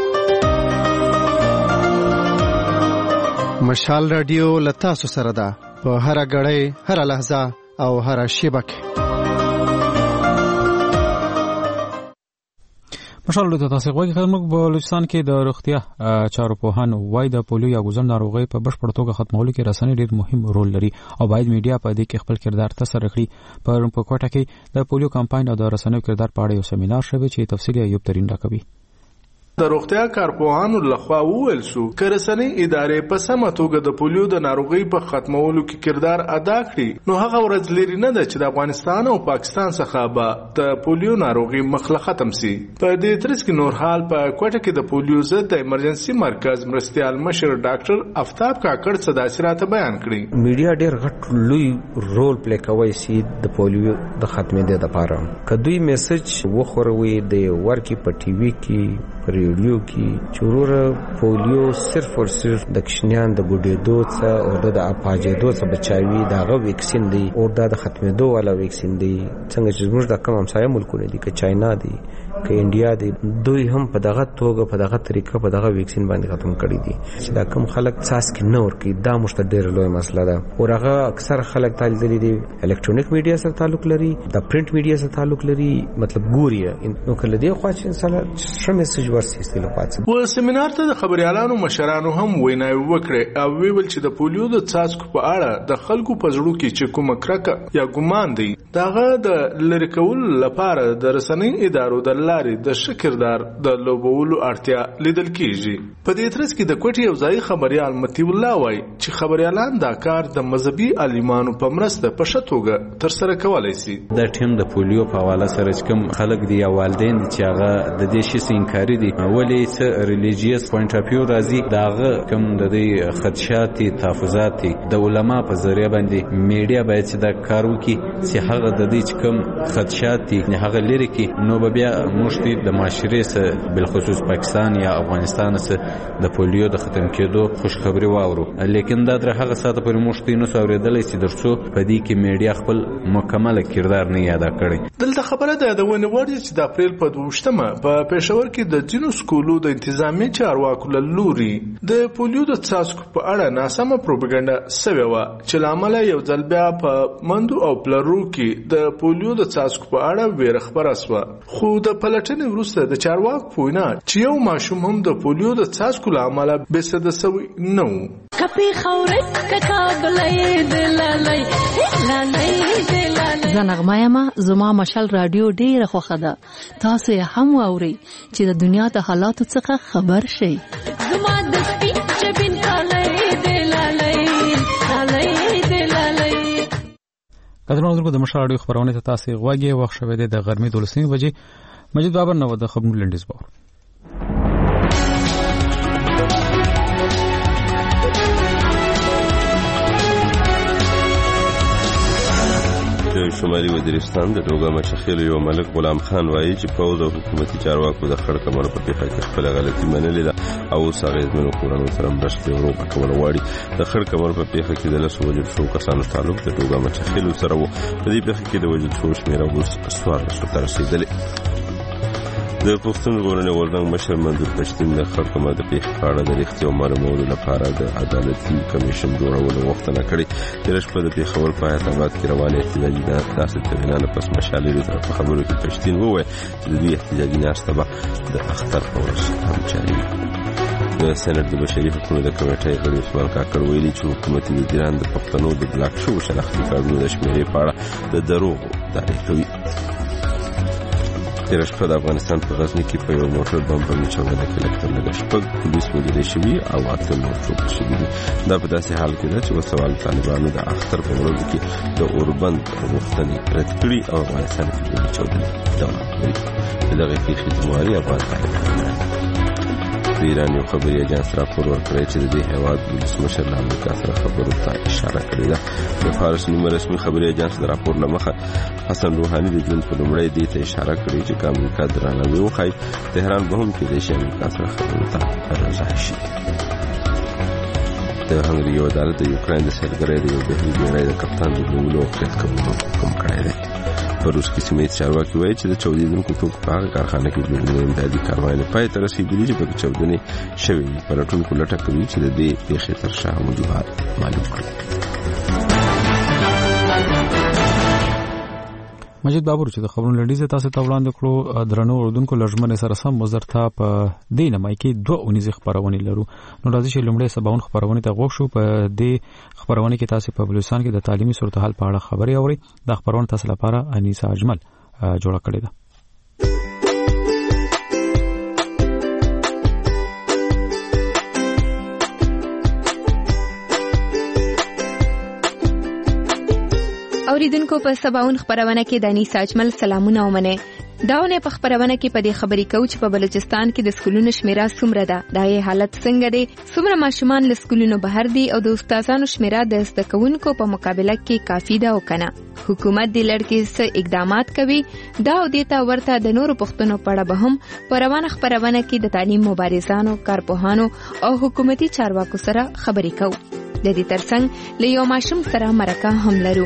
مشال رادیو لتاسو سره ده په هر غړې هر لحظه او هر شیبه کې. مشال د تاسو غوږی خدمت په بلوچستان کې د روغتیا چارو پوهان وای د پولیو یا ګوزن ناروغي په بشپړ توګه ختمولو کې رسنۍ ډېر مهم رول لري او باید میډیا په دې کې خپل کردار تسر کړي. په کوټه کې د پولیو کمپاین او د رسنیو کردار په اړه یو سیمینار شوی چې تفصیلي ایوب ترين راکوي. د روغتیا کارپوهانو لخوا وویل شو چې رسنۍ ادارې په سمه توګه د پولیو د ناروغۍ په ختمولو کې کردار ادا کړي نو هغه ورځ لري نه ده چې د افغانستان او پاکستان څخه به د پولیو ناروغي مخله ختم سي. په دې ترڅ کې نور حال په کوټه کې د پولیو ضد د ایمرجنسي مرکز مرستيال مشر ډاکټر افتاب کاکړ صداسراته بیان کړی. میډیا ډېر غټ لوی رول پلی کوي چې د پولیو د ختمېدو لپاره کدوې میسج وخوروي د ورکی په ټي وي کې په ریډیو کې چورور پولیو صرف او صرف د کشنیان د ګډېدو څخه او د اپاجېدو څخه بچاوي داغه ویکسین دی او د ختمېدو والا ویکسین دی څنګه چې موږ د کوم همسایه ملکونه دي که چاینا دی که انډیا دی دوی هم په دغه توګه په دغه طریقه په دغه ویکسین باندې ختم کړی دي چې دا کوم خلک ساس کې نور کې دا مشته ډېر لوی مسله ده او هغه اکثر خلک تعال دي الکترونیک میډیا سره تعلق لري د پرنٹ میډیا سره تعلق لري مطلب ګوري نو کله دی خو چې انسان شمه میسج ورسېستل پاتې. و سیمینار ته د خبريالانو مشرانو هم ویناوي وکړي او ویل چې د پولیو د څاڅکو په اړه د خلکو په زړه کې چې کومه کرکه یا ګمان دی داغه د لری کول لپاره د رسنۍ ادارو د لارې د شکردار د لوبولو اړتیا لیدل کیږي. په دې ترڅ کې د کوټي یو ځای خبريال متي الله وای چې خبريالان دا کار د مذهبي عالمانو په مرسته په شتوګه تر سره کولای شي. د ټیم د پولیو په حواله سره کوم خلک دی یا والدین چې هغه د دې شي انکاري دي ولی څه ریلیجیس پوینټ اف ویو راځي داغه کوم د دې خدشاتي تحفظاتي د علما په ذریعہ باندې میډیا باید چې دا کار وکړي چې هغه د دې کوم خدشاتي نه هغه لري کې نو بیا مشتي د معاشري سره بل خصوص پاکستان یا افغانستان سره د پولیو د ختم کېدو خوشخبری واورو لیکن دا در هغه ساته پر مشتي نو اوریدلې چې درڅو په دې کې میډیا خپل مکمل کردار نه ادا کړي. دلته خبره ده د ونی ورځ چې د اپریل په دوشتمه په پېښور کې د جنو سکولو د انتظامی چارواکو له لوري د پولیو د څاڅکو په اړه ناسمه پروپاګاندا سوي و چې لامل یو ځل بیا په مندو او پلرو کې د پولیو د څاڅکو په اړه ویره خبره شوه. خو د پلټنې وروسته د چارواکو په وینا چې یو ماشوم هم د پولیو د څاڅکو له امله بې سده سوی نه و. زه نغمه یم. زما مشال رادیو ډیره خوښه ده. تاسو یې هم واورئ چې د دنیا د حالاتو څخه خبر شئ. زما د سپین جبین کالی دی لالی لالی دی لالی. قدرمنو د مشال رادیو خبرونه ته تاسو غواګي وخت شوه د غرمې دولسنی بجې. مجید بابر نو د خبرونو لنډیز باور. د شمالي وزیرستان د ډوګا مشخیلو یو ملک غلام خان وایي چې پوز او حکومتي چارواکو د خړ کمر په پیښه کې خپل غلطي منلې ده او اوس هغه زمونږ کورونو سره مرسته ورو کول غواړي. د خړ کمر په پیښه کې د لسو وجل شو کسانو تعلق د ډوګا مشخیلو سره وو. په دې پیښه کې د وجل شو شمیره اوس څوارلسو ته رسیدلې. د پښتون ژغورنې غورځنګ مشر منظور پښتین د خړ کمر د پیښې په اړه د رښتیا معلومولو لپاره د عدالتي کمیشن جوړولو غوښتنه کړې. تېره شپه د پېښور په حیات آباد کې روانې احتجاجي داسې ترمینه نه پس مشال لري طرف په خبرو کې پښتین وویل چې د دوی احتجاجي ناسته به د اختر په ورځ هم جاري وي. د سېنات د بشري حقوقو د کمیټې غړي عثمان کاکړ ویلي چې حکومتي وزیران د پښتنو د بلاک شوو شناختي کارډونو د شمیرې په اړه د دروغو دعوې کوي. تېره شپه د افغانستان په غزني کې په یو موټر بم په چاودنه کې لږ تر لږه شپږ پولیس وژل شوي او اته نور ټوپل شوي دي. دا په داسې حال کې ده چې وسله والو طالبانو د اختر په ورځو کې د اوربند غوښتنې رد کړي او افغانستان کې د چاودنې دوام لري. د دغې پیښې ذمواري افغان طالبان د ایران یو خبري اجانس راپور ورکړی چې د دې هېواد ولسمشر له امریکا سره خبرو ته اشاره کړې ده. د فارس نوم رسمي خبري اجانس د راپور له مخه حسن روحاني د ژوند په لومړۍ دې ته اشاره کړې چې که امریکا درناوی وښایي تهران به هم کېدای شي امریکا سره خبرو ته رضا شي. د هنګري یو عدالت د یوکراین د سیلګرۍ د یو بهري بېړۍ د کپتان د نیولو او قید کولو حکم کړی دی. په روس کې سیمه ییز چارواکي وایي چې د چاودېدونکو توکو په هغه کارخانه کې د امدادي کاروانې پای ته رسېدلي چې پکې چاودنې شوې وي. پلټونکو لټه کوي چې د دې پیښې تر شا وجوهات معلوم کړي. مجید بابر چې د خبرونو لنډیز تاسو ته وړاندې کړو. درنو اوردونکو لژمنې سره سم مزرتا په دې نمای کې دوه اونیزې خبرونه لرو. نو راځي چې لومړی سباون خبرونه ته غوښ شو. په دې خبرونه کې تاسو په بلوچستان کې د تعلیمي صورتحال په اړه خبري اوري. د خبرونه تاسو لپاره انیسا اجمل جوړه کړې ده. اوریدونکو په سباون خبرونه کې د انیسا اجمل سلامونه ومنه. داونه په خبرونه کې په دې خبرې کوي چې په بلوچستان کې د سکولونو شمیره څومره ده، د یې حالت څنګه دی، څومره ماشومان له سکولونو بهر دي او د استادانو شمیره د زده کوونکو په مقابله کې کافي ده او کنه. حکومت د لړکې څه اقدامات کوي دا او د تا ورته د نورو پښتنو په اړه به هم په روانه خبرونه کې د تعلیم مبارزانو، کارپوهانو او حکومتي چارواکو سره خبرې کوو. د دې ترڅنګ له یو ماشوم سره مرکه هم لرو.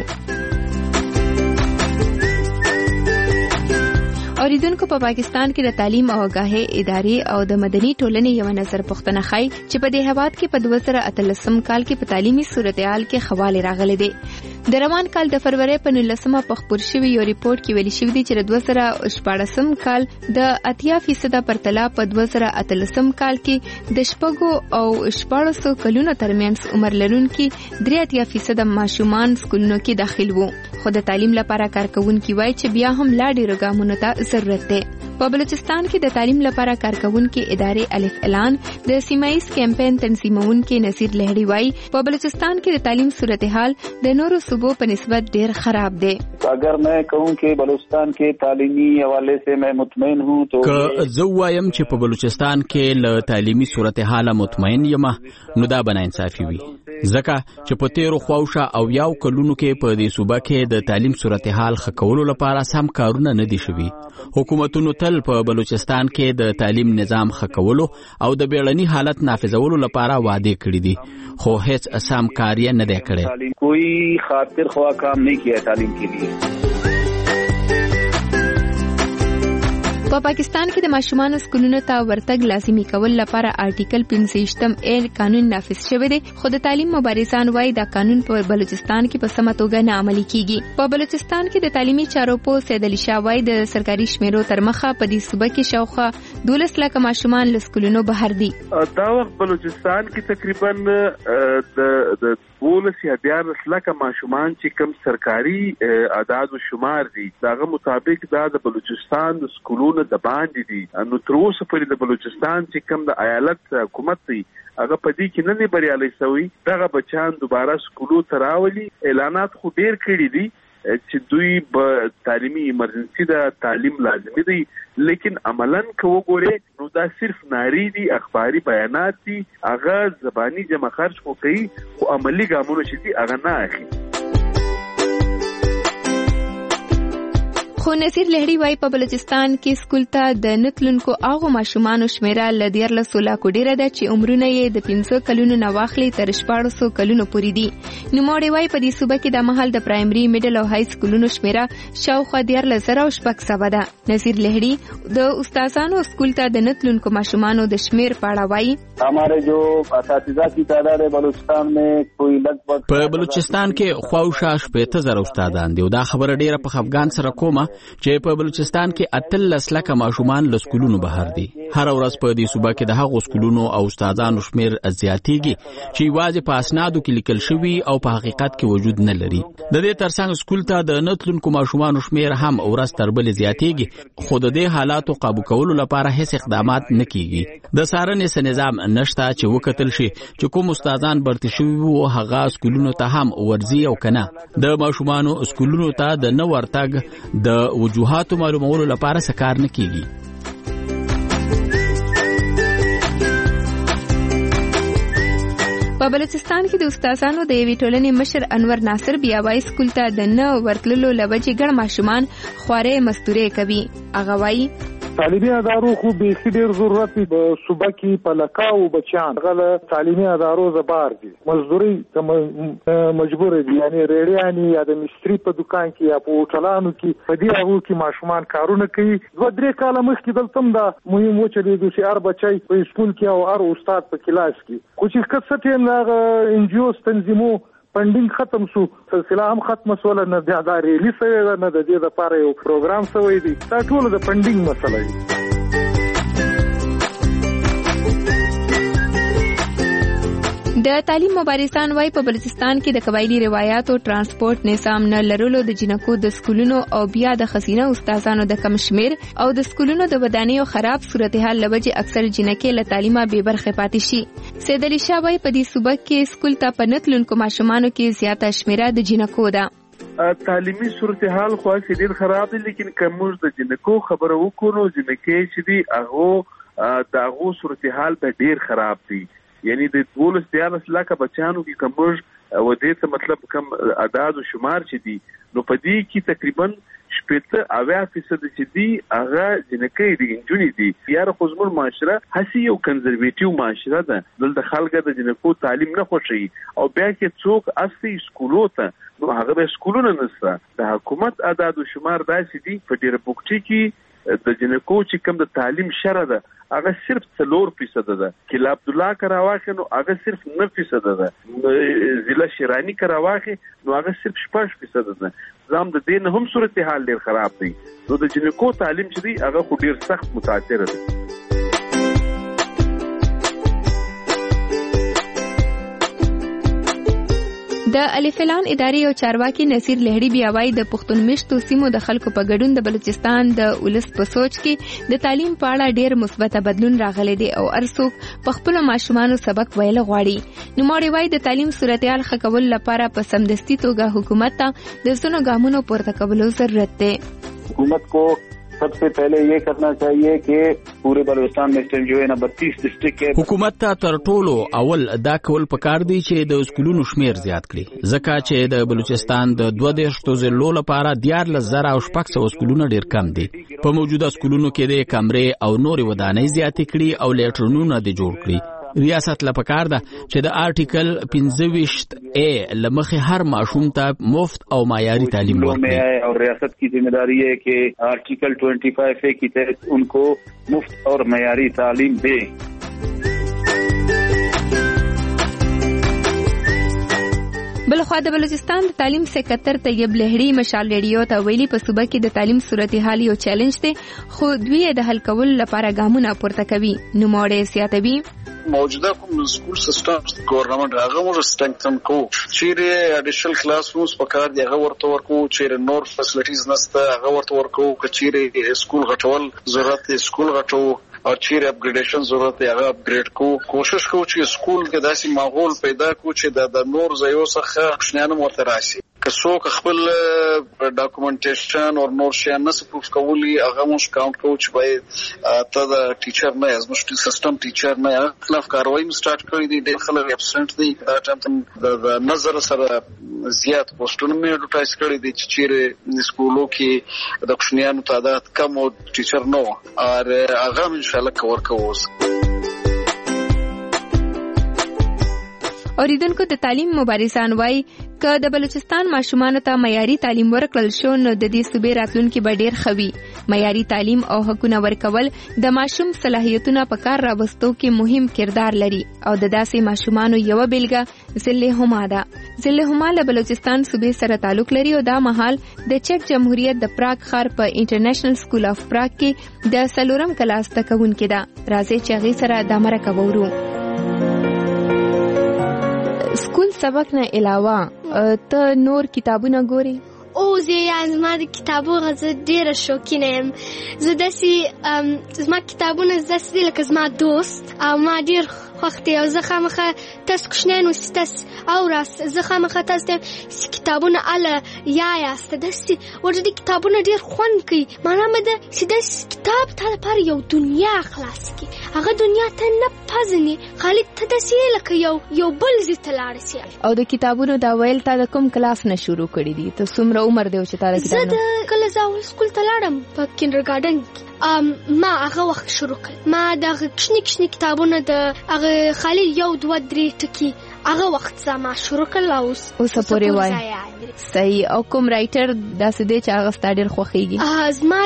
اوریدونکو په پاکستان کې د تعلیم او آگاهي ادارې او د مدني ټولنې یو نظر پوښتنه خای چې په دې هواد کې په دوه زره اتلسم کال کې په تعلیمي صورتحال کې خواله راغلي دي. د روان کال د فروری په نولسمه په خبر شوی یو ریپورت کې ویل شوی دی چې د دوه زره شپږم کال د اتیا فیصد پرتله په دوه زره اتلسم کال کې د شپږو او شپږو کلونو ترمنځ عمر لرونکي درې اتیا فیصد ماشومان سکولونو کې داخل وو. خو د تعلیم لپاره کارکونکي وایي چې بیا هم لا ډېر ګامونه ته ضرورت دی. په بلوچستان کې د تعلیم لپاره کارکونکي ادارې الف اعلان د سیمایز کمپاین تنظیمونکي نصیر لهړی وایي په بلوچستان کې د تعلیم صورتحال د نورو صوبوں په نسبت ډیر خراب دی. اگر میں کہوں کہ بلوچستان کے تعلیمی حوالے سے میں مطمئن ہوں تو که زه وایم چې په بلوچستان کې له تعلیمي صورتحال مطمئن یم نو دا به انصافي وي، ځکه چې په تیرو خواوشه او یو کلونو کې په دې صوبه کې د تعلیم صورتحال ښه کولو لپاره سم کارونه نه دي شوي. حکومتونو تل په بلوچستان کې د تعلیم نظام ښه کولو او د بیړني حالت نافذولو لپاره وعده کړې دي، خو هیڅ سم کار یې نه دی کړی. کوئی خاطر خواہ کام نہیں کیا تعلیم کے لیے. په په پاکستان کې د ماشومان سکولونو ته ورتګ لازمي کول لپاره آرټیکل پنځه ال قانون نافذ شوی دی، خو د تعلیم مبارزان وايي دا قانون په بلوچستان کې په سمه توګه نه عملي کیږي. په بلوچستان کې د تعلیمي چارو په سید علي شاه وايي د سرکاري شمیرو تر مخه په دې صوبه کې شاوخوا دولس لکه ماشومان له سکولونو بهر دي. دا وخت بلوچستان کې تقریبا د دولس یا دیارلس لکه ماشومان چې کوم سرکاري اعداد و شمار دي داغه مطابق دا د بلوچستان د سکولونو د باندې دي. نو تر اوسه پورې د بلوچستان چې کوم د ایالت حکومت دی هغه په دې کې نه نه بریالي شوی. دغه بچان دوباره سکولو ته راولي. اعلانات خو ډیر کړي دي چې دوی به تعلیمي ایمرجنسي د تعلیم لازمي دی، لیکن عملاً که وګورئ نو دا صرف ناری دي، اخباري بیانات دي، هغه زبانی جمع خرج خو کوي خو عملی ګامونه چې دي هغه نه اخلي. خو نصیر لهړي وايي په بلوچستان کې سکول ته د نتلونکو هغو ماشومانو شمیره له دیارلسو لاکو ډیره ده چې عمرونه یې د پنځه کلونو نه واخلي تر شپاړسو سوه کلونو پورې دي. نوموړی وايي په دې صوبه کې د مهال د پرایمري میډل او های سکولونو شمیره شاوخوا دیارلس زره او شپږ سوه ده. نصیر لهړي د استادانو سکول ته د نتلونکو ماشومانو د شمیر په اړه وايي हमारे जो اساتذہ کی تعداد ہے بلوچستان میں کوئی لگ بھگ په بلوچستان کې خواوشا شپږ زره استادان دي او دا خبره ډیره په افغان سره کومه چې په بلوچستان کې اتلس لکه ماشومان له سکولونو بهر دي. هر ورځ په دې صوبه کې د هغو سکولونو او استادانو شمیر زیاتېږي چې یوازې په اسنادو کې لیکل شوي او په حقیقت کې وجود نه لري. د دې ترڅنګ سکول ته د نتلونکو ماشومانو شمیر هم ورځ تر بلې زیاتېږي، خو د دې حالاتو قابو کولو لپاره هیڅ اقدامات نه کیږي. د څارنې نظام نشته چې وکتل شي چې کوم استادان برتی شوي وو هغه سکولونو ته هم ورځي او کنه. د ماشومانو سکولونو ته د نه ورتګ د وجوهاتو معلومولو لپاره څه کار نه کیږي. په بلوچستان کې د استادانو د یوې ټولنې مشر انور ناصر بیا وايي سکول ته د نه ورتللو له وجې ګڼ ماشومان خوارې مستورې کوي. هغه وايي تعلیمي ادارو خو بیخي ډیر ضرورت دی. په صوبه کې په لکاو بچیان غله تعلیمي ادارو زبار دي، مزدوري مجبور دي، یعنی ریډیانی یا د مستری په دکان کې یا په هوټلانو کې په دې هغو کې ماشومان کارونه کوي. دوه درې کاله مخکې دلته هم دا مهم و چې د هر بچی په سکول کې او هر استاد په کلاس کې خو چې څه ټیم هغه ان جی اوز تنظیمو فندینګ ختم شو، سلسله هم ختم شوله، نه د ادارې لیسوي ده نه د دې لپاره یو پروګرام شوی دی. دا ټول د فندینګ مسله دی. د تعلیم مبارزان وايي په بلوچستان کې د قبایلی روایت او ترانسپورت نظام نه لرلو د جنکو د سکولونو او بیا د خزینه استادانو د کم شمیر او د سکولونو د ودانیو خراب صورتحال لوجه اکثر جنکې له تعلیمه بې برخې پاتې شي. سید علي شاه وايي په دې صوبه کې سکول ته په نتلونکو ماشومانو کې زیاته شمیره د جنکو ده. تعلیمي صورتحال خو ډیر خراب دي، لیکن کومز د جنکو خبره وکړو جنکې چې دی هغه د هغه صورتحال به ډیر خراب دي. یعنی د دولس دیارلس لکه بچانو کې کموږ و دې ته مطلب کم اعداد و شمار چې دي نو په دې کې تقریبا شپږ اویا فیصد چې دي هغه جنکې دي، انجونی دي. یاره خو زموږ معاشره هسي یو کنزرویټیو معاشره ده، دلته خلک د جنکو تعلیم نه خوښي او بیا کې څوک اصلي سکولو ته نو هغه به سکولونه نشته. د حکومت اعداد و شمار داسې دي په ډیره بوکټي کې د جنکو چې کوم د تعلیم شره ده هغه صرف څلور فیصد ده. کله عبد الله کراواخه نو هغه صرف نه فیصد ده. ضلع شیرانی کراواخه نو هغه صرف شپږ فیصد ده. زم د دین هم صورتحال ډیر خراب دی. نو د جنکو تعلیم چې دی هغه خو ډیر سخت متاثر دی. د الفلان ادارې او چارواکي نصیر لهړي بیا وايي د پښتون مشتو سیمو د خلکو په ګډون د بلوچستان د ولس په سوچ کې د تعلیم په اړه ډیر مثبت بدلون راغلی دی او ارڅوک په خپل ماشومانو سبق ویل غواړي. نوموړی وايي د تعلیم صورتحال ښه کولو لپاره په سمدستي توګه حکومت ته د ځینو ګامونو پورته کولو ضرورت دی. حکومت کو सबसे पहले ये करना चाहिए कि पूरे बलूचिस्तान में जो है ना बत्तीस डिस्ट्रिक्ट के حکومت ته تر ټولو اول دا کول پکار دی چې د سکولونو شمیر زیات کړي، ځکه چې د بلوچستان د دوه دیرشو ضلعو لپاره دیارلس زره او شپږ سوه سکولونه ډیر کم دي. په موجوده سکولونو کې د کمرې او نورې ودانۍ زیاتې کړي او لیټرونونه دې جوړ کړي. ریاست لپاره ده چې د آرټیکل پنځه ویشت ا لمخې هر ماشوم ته مفت او معیاري تعلیم ورکړي اور ریاست کی ذمہ داری ہے کہ آرٹیکل پچیس اے کے تحت ان کو مفت اور معیاری تعلیم دے. بلخوا د بلوچستان د تعلیم سکرټر طیب لهړي مشال ریډیو ته ویلي په صوبه کې د تعلیم صورتحال یو چیلنج دی خو دوی د حل کولو لپاره ګامونه پورته کوي. نوموړی زیاتوي موجوده کوم سکول سیستم ګورنمنت هغه موږ سټرنګتن کو چیرې اډیشنل کلاس رومز په کار دی هغه ورته ورکو چیرې نور فیسیلیټیز نشته هغه ورته ورکو کچېرې سکول غټول ضرورت دی سکول غټو او چیرې اپګریډیشن ضرورت دی هغه اپګریډ کو کوشش کو چې سکول کې داسې ماحول پیدا کو چې د نور ځایو څخه کوشنیان ورته راشي که څوک خپل ډاکومنټیشن او نور شیان نه سپروف کولی هغه موږ کاونټ کوو چې باید ته د ټیچر نه زموږ سیستم ټیچر نه خلاف کاروایی سٹارټ کړی دی ډېر خلک ابسنټ دي دا ټایم د نظر سره زیات پوسټونه مې اډورټایز کړی دي چې چیرې سکولو کې د کوشنیانو تعداد کم او ټیچر نو اور هغه ان شاء الله کور کوو. اوریدونکو د تعلیم مبارزان وای که د بلوچستان ماشومانو ته معیاري تعلیم ورکړل شو نو د دې صوبې راتلونکي به ډېر ښه وي. معیاري تعلیم او حقونه ورکول د ماشوم صلاحیتونه په کار راوستو کې مهم کردار لري او د داسې ماشومانو یو بیلګه ضلع هما ده. ضلع هما له بلوچستان صوبې سره تعلق لري او دا مهال د چک جمهوریت د پراګ ښار په انټرنیشنل سکول اف پراګ کې د څلورم کلاس زده کوونکې ده. راځئ چې هغې سره دا مرکه وورو. سکول سبق نه علاوه ته نور کتابونه ګوري؟ او زه یان زما د کتابو غزه ډیره شوقینه یم. زه داسې زما کتابونه داسې دي لکه زما دوست او ما ډیر خوښ دی او زه خامخا تاسو کوشنیان اوسئ تاسو او راست زه خامخا تاسو ته کتابونه اله یا یاست داسې ورته د کتابونه ډیر خوند کوي. معنا مې ده چې داسې کتاب تا لپاره یو دنیا خلاص کړي هغه دنیا ته نه پزني خالي ته داسې لکه یو یو بل ځای ته لاړ شي. او د کتابونو دا ویل تا د کوم کلاس نه شروع کړی دي؟ ته څومره عمر دی چې تا د کتابونو؟ زه د کله زاول سکول ته لاړم په کینډرګارډن کې ام ما هغه وخت شروع کړ. ما د کښنی کښنی کتابونه د هغه خالي یو دوه درې ټکی هغه وخت زما شروع کړل اوس اوس پورې وای. صحیح. او کوم رائټر داسې دی چې هغه ستاسو ډیر خوښیږي؟ زما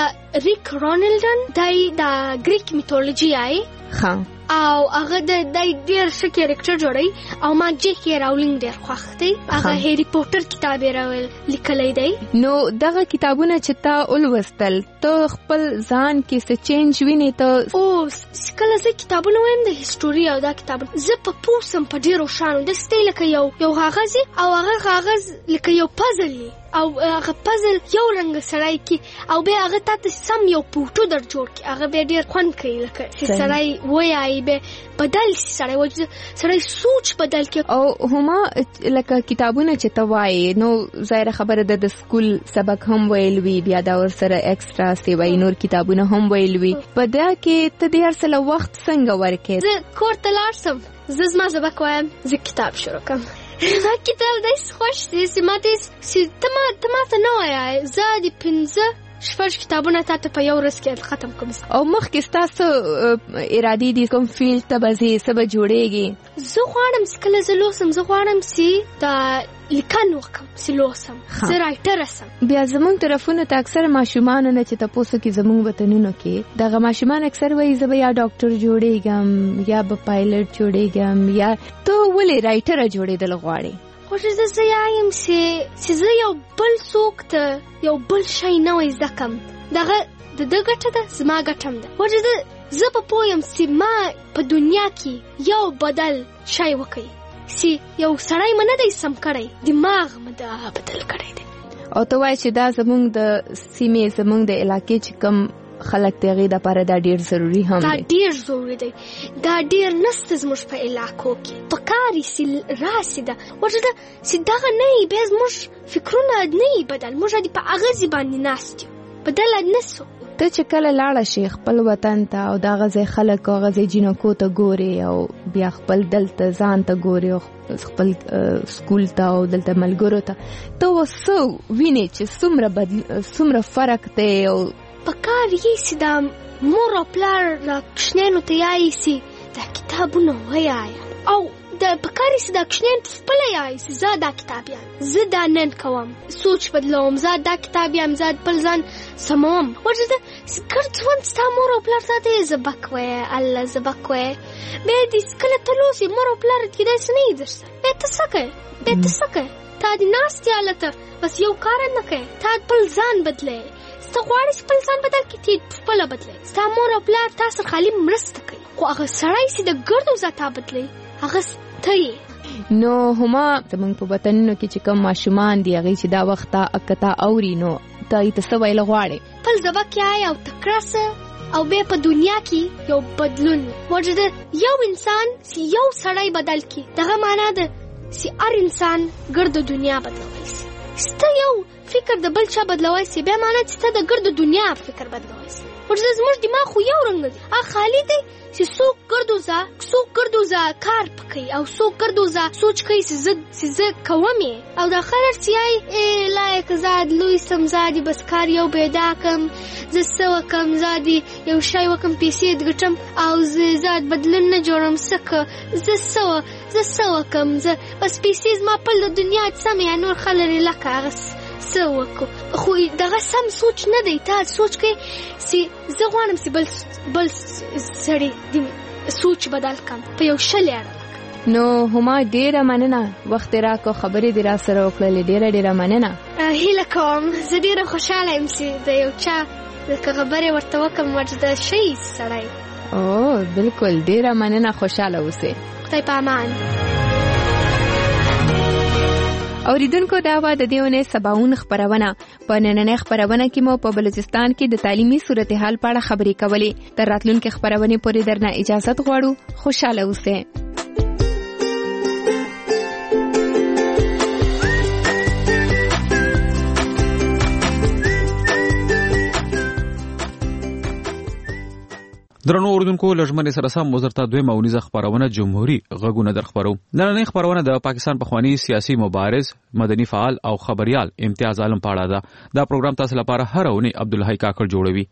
د ریک رونالډن دای د گریک میتولوژي آی ها او هغه د دای ډیر ښه کیریکټر جوړي او ما جی کی راولینګ ډیر خوښ دی. هغه هری پوټر کتاب راول لیکلی دی. نو دغه کتابونه چې تا ولوستل ته خپل ځان کې څه چینج ویني؟ ته او کله زه کتابونه وایم د هیستوري او دا کتابونه زه په پوسم په ډیرو شانو د ستې لکه یو یو کاغذ او هغه کاغذ لکه یو پازل او هغه پازل یو رنګ سړی کی او به هغه تاسو سم یو پوټو در جوړ کی هغه به ډیر خوند کوي لکه سړی وایي به بدل سړی وځي سړی سوچ بدل کی. او هما لکه کتابونه چې توای نو ظاهر خبره ده د سکول سبق هم ویل وی بیا دا ور سره ایکسترا سیوای نور کتابونه هم ویل وی په دا کې ته د هر څه وخت څنګه ورکې؟ زه کور ته لاړم زه زما سبق وایم زه کتاب شروع کوم. زما کتاب داسې خوښ دی چې ما داسې چې ته ما ته ما ته نه وایې زه د پنځه شپږ کتابونه تا ته په یو ورځ کې ختم کوم. او مخکې ستاسو ارادې دي کوم فیلډ ته به ځې څه به جوړېږي؟ زه غواړم چې کله زه لوستم زه غواړم چې د لیکنه وکړم چې لوستم زه رایټر سم. بیا زمونږ طرفونو ته اکثر ماشومان نه چې تاسو کې زمونږ وطنونو کې دغه ماشومان اکثر وایي زه به یا ډاکټر جوړېږم یا به پایلټ جوړېږم یا ته ولې رایټر جوړېدل غواړې؟ خوښه زه یایم چې زه یو بل څوک ته یو بل شی نوی زده کم دغه د ده ګټه ده زما ګټه هم ده. خوښه زه به پوه یم چې ما په دنیا کې یو بدل شی وکړي چې یو سړی مې نه دی سم کړی دماغ مې ده بدل کړی دی. او ته وایې چې دا زمونږ د سیمې زمونږ د علاقې چې کم خلک ته غي د لپاره دا ډیر ضروری هم دی. دا ډیر ضروری دی. دا ډیر نست زموږ په علاقو کې پکاري سي راسي ده ورته چې دا نه به زموږ فکرونه نه بدل موږ دې په اغازي باندې ناست بدل نسو. ته چې کله لاړه شي خپل وطن ته او دا غزه خلک او غزه جنکو ته ګوري او بیا خپل دلته ځان ته ګوري او خپل سکول ته او دلته ملګرو ته ته وسو ویني چې څومره بدل څومره فرق دی او پکار یې چې دا مور او پلار را کښنینو ته یایي چې دا کتاب کتابونه وایایا او د پکاري چې دا کښنین خپل یای زه دا کتاب یم زه دا نن کوم سوچ بدلوم زه دا کتاب یم زه خپل ځان سموم ورته ګرد ژوند ستا مور او پلار ته دی زبک وایه الله زبک وایه بیا دې کله ته لوسې مور او پلار دې داسې نه یې درسه بیا ته څه کوې بیا ته څه کوې تا دې ناست یې هلته بس یو کار نه کوې تا خپل ځان بدلوې ته غواړې خپل ځان بدل کړې ته خپله بدلوې ستا مور او پلار تا سره خالي مرسته کوي خو هغه سړی چې د ګردو ذاته بدلوي هغه نو هما زمونږ په وطنونو کې چې کوم ماشومان دي هغې چې دا وخت تا اکتا اوري نو ته یې ته څه ویله غواړې خپل ژبه کې آی او تکړه سه او بیا په دنیا کې یو بدلون موجوده یو انسان چې یو سړی بدل کړي دغه معنا ده چې هر انسان ګرد دنیا بدلولی سي سته یو فکر د بل چا بدلولی سي بیا معنا چې ته د ګرد دنیا فکر بدلولی سي موجوده زموږ دماغ خو یو رنګ دی هغه خالي دی چې څوک ګردوزه څوک ګردوزه کار پکوي او څوک ګردوزه سوچ کوي چې زه چې زه کوم یې او دا خلک چې یې ای لایق زاد لوی سم زادي بس کار یو پیدا کم زه څه وکم زادي یو شی وکم پیسې ګټم او زه زاد بدلون نه جوړم څه زه څه زه څه وکم زه بس پیسې زما پل د دنیا سمې نور خلک لکه هغه څه وکړو خو دغه سم سوچ نه دی تا سوچ کوي چې زه غواړم چې بل بل سړی سوچ بدل کم په یو شل اړه نو هما ډیره مننه وخت راکو خبرې دې را سره وکړلې ډیره ډیره مننه هیله کوم زه ډیره خوشاله یم چې د یو چا د خبرې ورته وکم ورته شي سړی او بالکل ډیره مننه خوشاله اوسئ خدای په امان اوریدونکو دا و د دیونه سباون خبرونه په نننې خبرونه کې مو په بلوچستان کې د تعلیمي صورتحال په اړه خبرې کولې تر راتلونکو خبرونه پورې درنه اجازه غواړو خوشاله اوسئ درنو اوردونکو لژمنې سره سم وزارت دوی مونیزه خبرونه جمهوریت غږونه در خبرو نن خبرونه د پاکستان پخوانی سیاسي مبارز مدني فعال او خبريال امتیاز عالم پاړه ده دا پروګرام تاسو لپاره هر اونۍ عبدالحی کاکړ جوړوي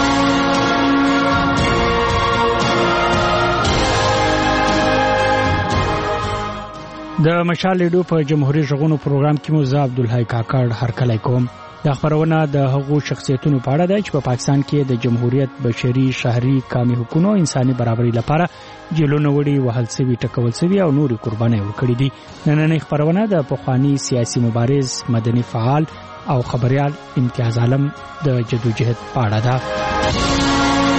د مشال لیډو په جمهوریت غږونو پروګرام کې مو زه عبدالحی کاکړ هر کله کوم دا خبرونه د هغو شخصیتونو په اړه ده چې په پاکستان کې د جمهوریت بشري شهري کامي حقوقو انساني برابرۍ لپاره جیلونه وړي وهل سوي ټکول سوي او نورې قربانۍ ورکړي دي نننۍ خبرونه د پخوانی سیاسي مبارز مدني فعال او خبريال امتیاز عالم د جدوجہد په اړه ده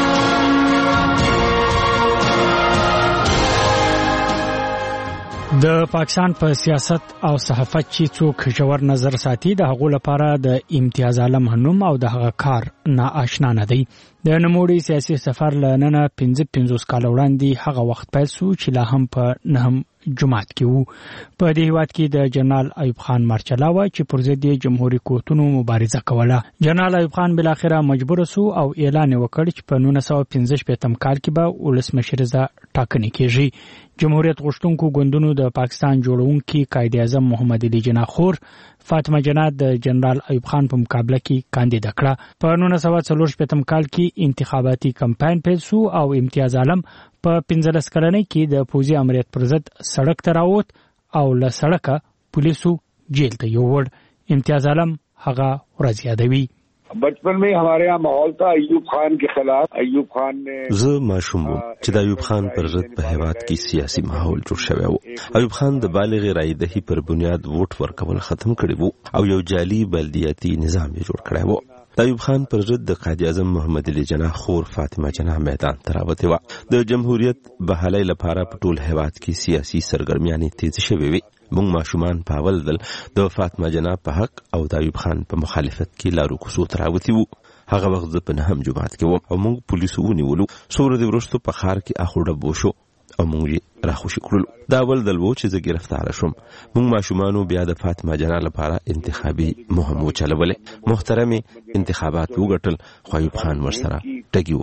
د پاکستان په سیاست او صحافت چې څوک ژور نظر ساتي د هغو لپاره د امتیاز عالم هنوم او د هغه کار ناآشنا نه دی د نموړي سیاسي سفر لننه پنځه پنځوس کال وړاندې هغه وخت پیل شو چې لا هم په نهم جماعت کې وو په دې هیواد کې د جنرال ایوب خان مارچلا و چې پر ضد جمهوریت قوتونو مبارزه کوله جنرال ایوب خان بل اخره مجبور شو او اعلان وکړ چې په نولس سوه پنځه شپږم کال کې به ولسمشر ټاکنې کېږي جمهوریت غوښتونکو ګوندونو د پاکستان جوړونکي قائد اعظم محمد علي جناح خور فاطمه جناح د جنرال ایوب خان په مقابله کې کاندید کړه په نولس سوه څلور شپږم کال کې انتخاباتي کمپاین پیل شو او امتیاز عالم په پنځلس کلنۍ کې د پوځي امریت پر ضد سړک ته راووت او له سړکه پولیسو جیل ته یووړ امتیاز عالم هغه ورځ یادوي بچپن میں ہمارے یہاں ماحول تھا ایوب خان کے خلاف ایوب خان نے زه ماشوم چې د ایوب خان پر ضد په هیواد کې سیاسي ماحول جوړ شوی و ایوب خان د بالغ رایدهی پر بنیاد ووټ ورکول ختم کړی وو او یو جعلي بلدیاتي نظام یې جوړ کړی وو د ایوب خان پر ضد د قائد اعظم محمد علي جناح خور فاطمه جناح میدان ته راوتې وه د جمهوریت بحالۍ لپاره په ټول هیواد کې سیاسي سرګرمیانې تیز شوې وې مونږ ماشومان په اول دل د فاطمه جناح په حق او د ایوب خان په مخالفت کې لارو کوڅو ته راوتي وو هغه وخت زه په نهم جماعت کې وم او مونږ پولیسو ونیولو څو ورځې وروسته په ښار کې اخوډه بوشو او مونږ یې راخوشي کړلو دا اول دل و چې زه ګرفتاره شوم مونږ ماشومانو بیا د فاطمه جناح لپاره انتخابي مهم وچلولې محترمې انتخابات وګټل خو ایوب خان ورسره ټګي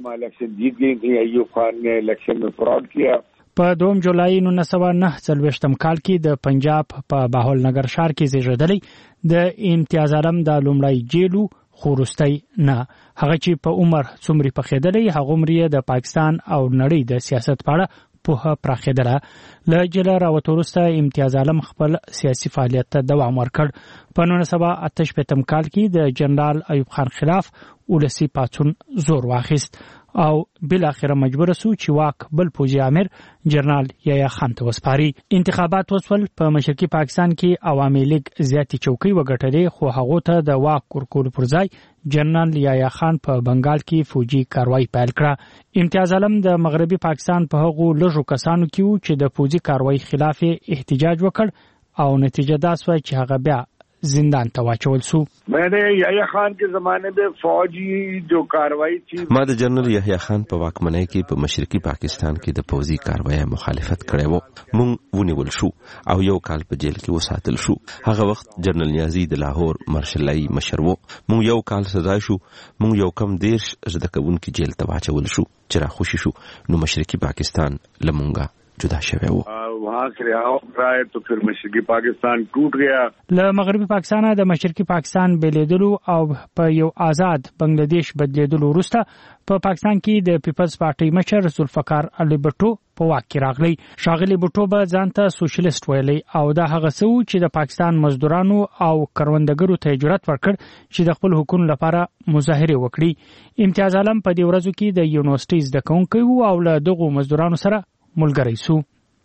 وکړه په دوم جولای نولس سوه نه څلوېښتم کال کې د پنجاب په باهول نگر ښار کې زیږېدلی د امتیاز عالم د لومړی جیلو خو وروستی نه هغه چې په عمر څومره پخېدلی هغومره د پاکستان او نړۍ د سیاست په اړه پوهه پراخېدله. له جلا راوتو وروسته امتیاز عالم خپل سیاسي فعالیت ته دوام ورکړ. په نولس سوه اته شپېتم کال کې د جنرال ایوب خان خلاف ولسي پاڅون زور واخیست او بل اخره مجبور سو چې واک بل پوځي امیر جنرال یحیی خان ته وسپاري. انتخابات وسول. په مشرقي پاکستان کې عوامي لیگ زیاتې چوکۍ وګټلې خو هغه ته د واک ورکول پر ځای جنرال یحیی خان په بنگال کې فوجي کاروایی پیل کړه. امتیاز عالم د مغربي پاکستان په هغو لږو کسانو کې و چې د فوجي کاروایی خلاف احتجاج وکړ او نتیجه دا سوه چې هغه بیا زندان ته واچول سو. میں نے یحیی خان کے زمانے میں فوجی جو کاروائی تھی ما د جنرال یحیی خان په واکمنۍ کې په مشرقي پاکستان کې د فوجي کاروایی مخالفت کړی و. مونږ ونیول شو او یو کال په جیل کې وساتل شو. هغه وخت جنرال نیازی د لاهور مارشلای مشر و. مونږ یو کال سزا شو. مونږ یو کم دیرش زده کوونکي جیل ته واچول شو. چې راخوشي شو نو مشرقي پاکستان له مونږه جدا شوی و. وہاں سے رہا رائے تو پھر مشرقی پاکستان ټوټ گیا. له مغربي پاکستان د مشرقي پاکستان بلیدلو او په یو آزاد بنگلاديش بدلیدلو وروسته په پاکستان کې د پیپلز پارټي مشر ذوالفقار علي بټو په واک کې راغلی. شاغلي بټو به ځان ته سوشلیست ویلی او دا هغه څه و چې د پاکستان مزدورانو او کروندګرو ته جرأت ورکړ چې د خپل حقوقو لپاره مظاهره وکړي. امتیاز عالم په دې ورځو کې د یونیورسيټي زده کوونکي وو او له دغو مزدورانو سره ملګری سو.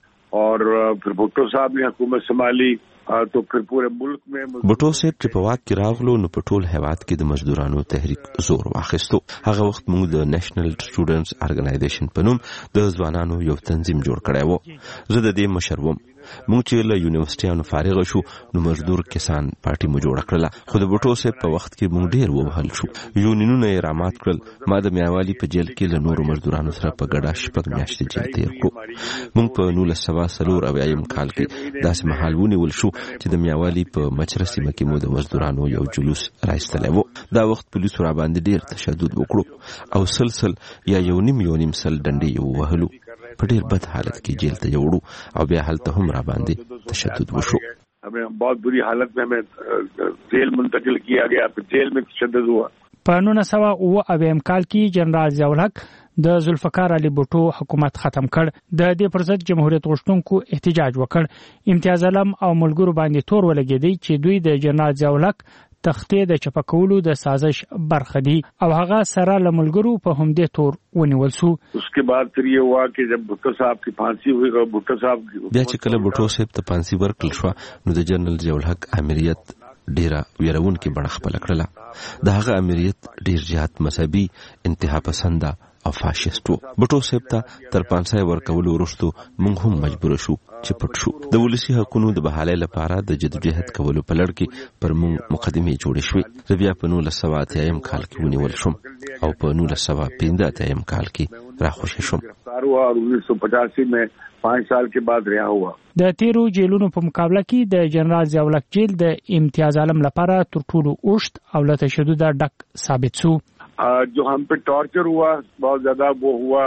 اور پھر بھٹو صاحب نے حکومت سنبھالی تو پھر پورے ملک میں بټو صاحب چې په واک کې راغلو نو په ټول هیواد کې د مزدورانو تحریک زور واخیستو. هغه وخت موږ د نېشنل سټوډنټس ارګنایزیشن په نوم د ځوانانو یو تنظیم جوړ کړی و. زه د دې مشر وم. موږ چې له یونیورسيټیانو فارغ شو نو مزدور کسان پارټي مو جوړ کړله. خو د بټو صاحب په وخت کې موږ ډیر ووهل شو. یونینونه یې رامات کړل. ما د میاوالي په جیل کې له نورو مزدورانو سره په ګډه شپږ میاشتې جیل تیر کړو. موږ په نولس سوه څلور اویایم کال کې داسې مهال ونیول شو چې د میاوالي په مچره سیمه کې مو د مزدورانو یو جلوس راایستلی و. دا وخت پولیسو راباندې ډیر تشدد وکړو او سلسل یا یو نیم یو نیم سل ډنډې یې ووهلو. په ډیر بد حالت کې جیل ته یوړو او بیا هلته هم راباندې تشدد وشو. ہمیں بہت بری حالت میں ہمیں جیل منتقل کیا گیا. جیل میں تشدد ہوا. په نولس سوه اوه اویایم کال کې جنرال ضیاء الحق د ذوالفقار علي بټو حکومت ختم کړ. د دې پر ضد جمهوریت غوښتونکو احتجاج وکړ. امتیاز عالم او ملګرو باندې تور ولګېدی چې دوی د جنرال ضیاء الحق تختې د چپکولو د سازش برخه دي او هغه سره له ملګرو په همدې تور ونیول سو. اس کے بعد پھر یہ ہوا کہ جب بھٹو صاحب کی پھانسی ہوئی اور بھٹو صاحب بیا چې کله بټو صاحب ته پھانسی ورکړل شو نو د جنرال ضیاء الحق امریت ډیره ویرونکې بڼه خپله کړله. د هغه امریت ډیر زیات مذهبي انتها پسنده او فاشیست و. بټو صاحب ته تر پانسای ورکولو وروسته موږ هم مجبور شو چې پټ شو. د ولسي حقوقو د بحالۍ لپاره د جدوجہد کولو په لړ کې پر موږ مقدمې جوړې شوې. زه بیا په نولس سوه اتیایم کال کې ونیول شوم او په نولس سوه پنځه اتیایم کال کې راخوشي شوم. اور انیس سو پچاسی میں پانچ سال کے بعد رہا ہوا. د تیرو جیلونو په مقابله کې د جنرال ضیاء الحق جیل د امتیاز عالم لپاره تر ټولو اوږد او له تشدده ډک ثابت سو. جو ہم پہ ٹارچر ہوا بہت زیادہ وہ ہوا.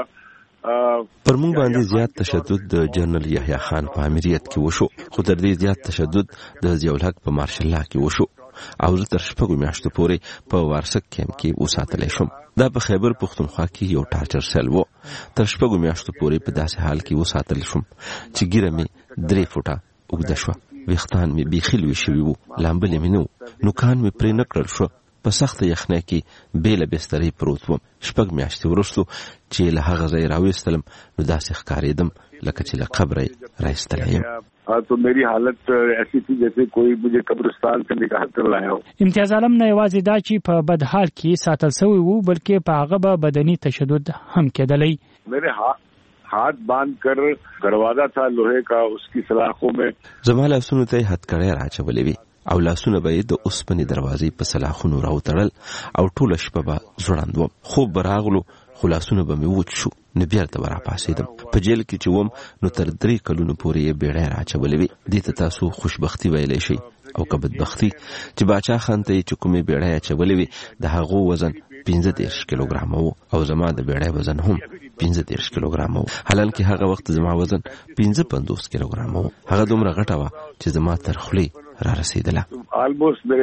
پر موږ باندې زیات تشدد د جنرال یحیی خان په امریت کې وشو. خو تر دې زیات تشدد د ضیاء الحق په مارشل کې وشو او زه تر شپږو میاشتو پورې په وارسک کیمپ کې وساتلی شوم. دا په خیبر پښتونخوا کې یو ټارچر سیل و. تر شپږو میاشتو پورې په داسې حال کې وساتل شوم چې ګیره مې درې فوټه اوږده شوه. ویښتان مې بیخي لوی شوي وو. لامبلې مې نه وو. نوکان مې پرې نه کړل شو. په سخته یخنۍ کې بېله بسترې پروت وم. شپږ میاشتې وروستو چې له هغه ځای راویستلم نو داسې ښکارېدم لکه چې له قبره راایستلی یم. تو میری حالت ایسی تھی جیسے کوئی مجھے قبرستان سے نکال کر لایا ہو. امتیاز عالم نه یوازې دا چې په بد حال کې ساتل شوی وو بلکې په هغه به بدني تشدد هم کېدلی. میرے ہاتھ باندھ کر دروازہ تھا لوہے کا اس کی سلاخوں میں. زما لاسونو ته یې هتکړۍ راچولې وې او لاسونه به یې د اوسپنې دروازې په سلاخونو راوتړل او ټوله شپه به ځوړند وم. خوب به راغلو خو لاسونه به مې وچ شو. نو بیرته به راپاڅېدم. په جیل کې چې وم نو تر درې کلونو پورې یې بیړۍ راچولې وې. دې ته تاسو خوشبختي ویلی شئ او که بدبختي چې باچا خان ته یې چې کومې بیړۍ اچولې وې د هغو وزن پنځه دېرش کیلوګرامه و او زما د بیړۍ وزن هم پنځه دېرش کیلوګرامه و. حالانکې هغه وخت زما وزن پنځه پنځوس کیلوګرامه و. هغه دومره غټه وه چې زما تر خولې را رسېدله. آلموسټ میرے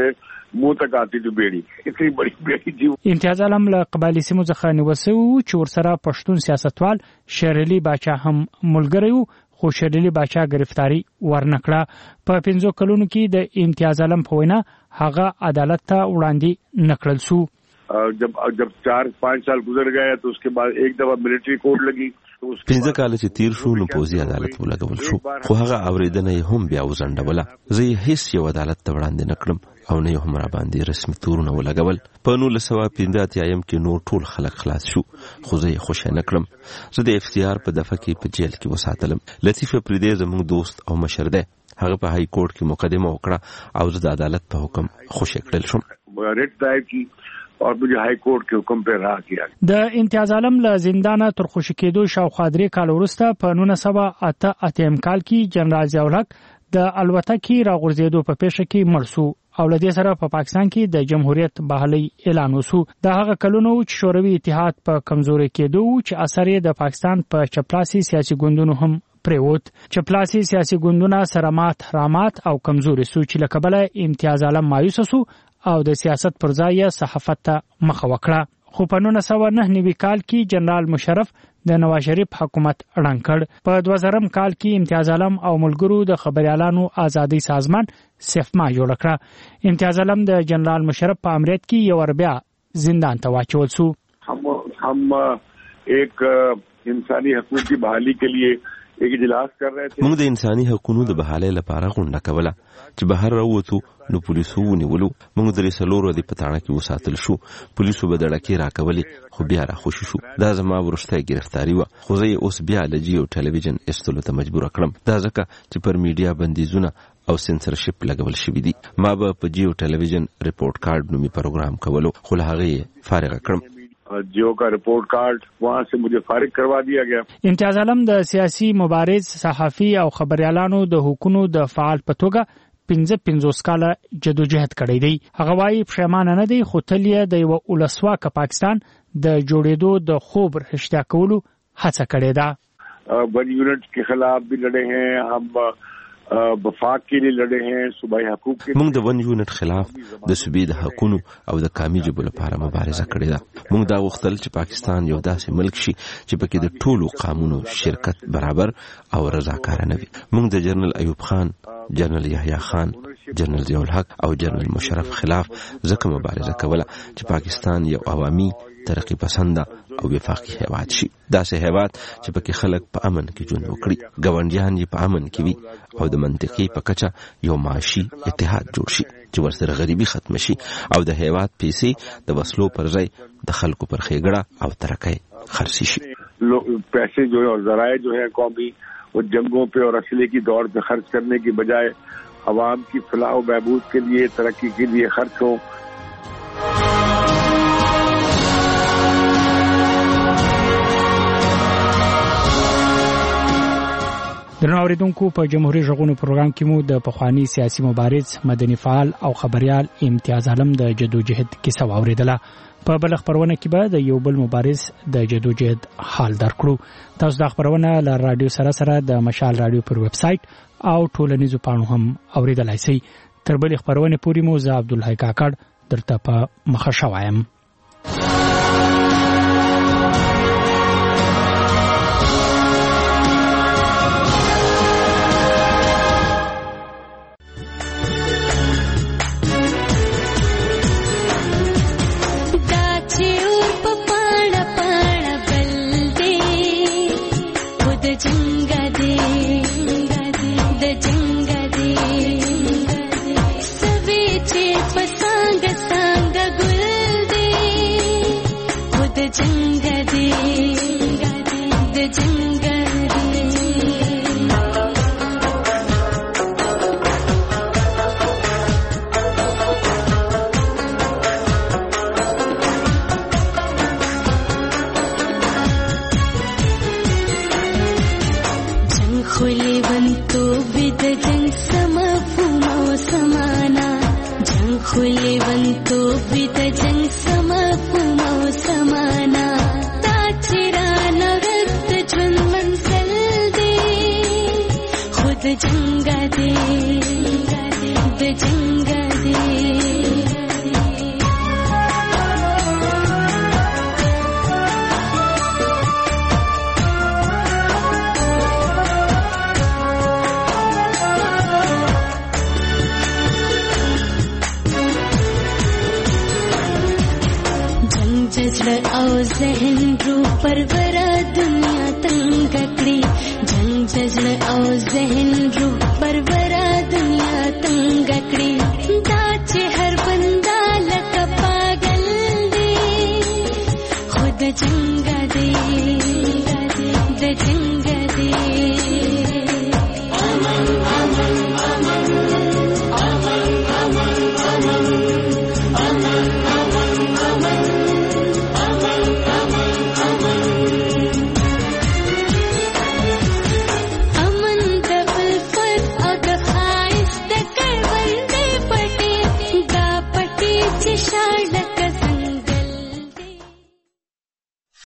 मुंह तक आती थी बेड़ी, इतनी बड़ी बेड़ी थी. امتیاز عالم له قبایلی سیمو څخه نیوسو چې ورسره پښتون سیاستوال شیرعلی باچا هم ملګری وو، خو شیرعلی باچا گرفتاری ورنکړه. په پنځو کلونو کې د امتیاز عالم په وینا هغه عدالت ته وړاندې نکړل شو. जब जब चार पाँच साल गुजर गए तो उसके बाद एक दफा मिलिट्री कोर्ट लगी. پنځه کال چې تیر شو نو پوځي عدالت ولګول شو، خو هغه اوریدنه هم بیا وزنډوله. زه هیڅ یو عدالت ته وړاندې نکړم او نه هم را باندې رسمي تورونه ولګول. په نولس سوه پنځه اتیا کې نور ټول خلک خلاص شو، خو زه یې خوشی نکړم. زه د اف سی آر په دفعه کې په جیل کې وساتلم. لطیف افریدی زموږ دوست او مشر دی، هغه په های کورټ کې مقدمه وکړه او زه د عدالت په حکم خوشی کړل شم. ریټ دای کی اور مجھے ہائی کورٹ کے حکم پہ رہا کیا. د امتیاز عالم له زندانه تر خوشی کېدو شاوخوا درې کال وروسته په نولس سوه اته اتیا کال کې جنرال ضیاء الحق د الوتکې راغورځېدو په پیښه کې مړ شو او له دې سره په پاکستان کې د جمهوریت بحالي اعلان وشو. د هغه کلونو چې شوروي اتحاد په کمزوري کېدو چې اثر یې د پاکستان په چپلاسي سیاسي ګوندونو هم پریوت. چپلاسي سیاسي ګوندونه سرمات رامات او کمزوري سو چې له کبله امتیاز عالم مایوس شو او د سیاست پر ځای صحافت ته مخه وکړه. خو په نولس سوه نهه نوي کال کې جنرال مشرف د نواز شریف حکومت ړنګ کړ. په دوه زرم کال کې امتیاز عالم او ملګرو د خبريالانو ازادي سازمان سفما جوړ کړ. امتیاز عالم د جنرال مشرف په امریت کې یو وربیا زندان ته واچول شو. هم هم ایک انساني حقوق کی بحالی کے لیے ایک اجلاس کر رہے تھے. موږ د انساني حقوقو د بحالۍ لپاره غونډه کوله چې بهر راووتو نو پولیسو ونیولو. موږ درې څلور ورځې په تاڼه کې وساتل شو. پولیسو به دړکې راکولې خو بیا راخوشي شو. دا زما وروستی ګرفتاري وه، خو زه یې اوس بیا له جیو ټلویزیون ایستلو ته مجبوره کړم. دا ځکه چې پر میډیا بندیزونه او سنسرشپ لګول شوي دي. ما به په جیو ټلویزیون ریپورټ کارډ نومي پروګرام کولو، خو له هغې فارغه کړم. جیو کا رپورٹ کارڈ وہاں سے مجھے فارغ کروا دیا گیا. امتیاز عالم د سیاسي مبارز، صحافي او خبريالانو د حقوقو د فعال په توګه پنځه پنځوس کاله جدوجہد کړی دی. هغه وايي پښیمانه نه دی، خو تل یې د یو ولسواک پاکستان د جوړېدو د خوب رښتیا کولو هڅه کړې ده. ون یونٹ کے خلاف بھی لڑے ہیں، ہم وفاق کے لیے لڑے ہیں، صوبائی حقوق کے. موږ د ون یونټ خلاف د صوبې د حقونو او د قامي ژبو لپاره مبارزه کړې ده. موږ دا غوښتل چې پاکستان یو داسې ملک شي چې پکې د ټولو قانونو شرکت برابر او رضاکارانه وي. موږ د جنرال ایوب خان، جنرال یحیی خان، جنرال ضیاء الحق او جنرال مشرف خلاف ځکه مبارزه کوله چې پاکستان یو عوامي، ترقی پسند او وفاقي هیواد شي. داسې هیواد چې پکې خلک په امن کې ژوند وکړي، ګاونډیان یې په امن کې وي او د منطقې په کچه یو معاشي اتحاد جوړ شي چې ورسره غریبي ختم شي او د هیواد پیسې د وسلو پر ځای د خلکو پر ښېګړه او ترقۍ خرڅ شي. پیسے جو ہے اور ذرائع جو ہے قومی وہ جنگوں پہ اور اسلحے کی دوڑ پہ خرچ کرنے کی بجائے عوام کی فلاح و بہبود کے لیے، ترقی کے لیے خرچ ہو. درنو اوریدونکو، په جمهوریت ژغورنې پروګرام کې مو د پخوانی سیاسي مبارز، مدني فعال او خبريال امتیاز عالم د جدوجہد کیسه واوریدله. په بل خبرونه کې به د یو بل مبارز د جدوجہد حال درکړو. تاسو د خبرونه له رادیو سره سره د مشال رادیو پر ویب سټ او ټولنیزو پاڼو هم اوریدلای شئ. تر بل خبرونه پوری مو زه عبدالحی کاکړ درته په مخه شوایم. जंगा दे, दे जंगा दे. او ذهن رو پرورا دنیا تنگ کړي جنگ جزړه او ذهن رو پرورا دنیا تنگ کړي دا چې هر بندا لکه پاگل دی خود جنگ دی د جنگ دی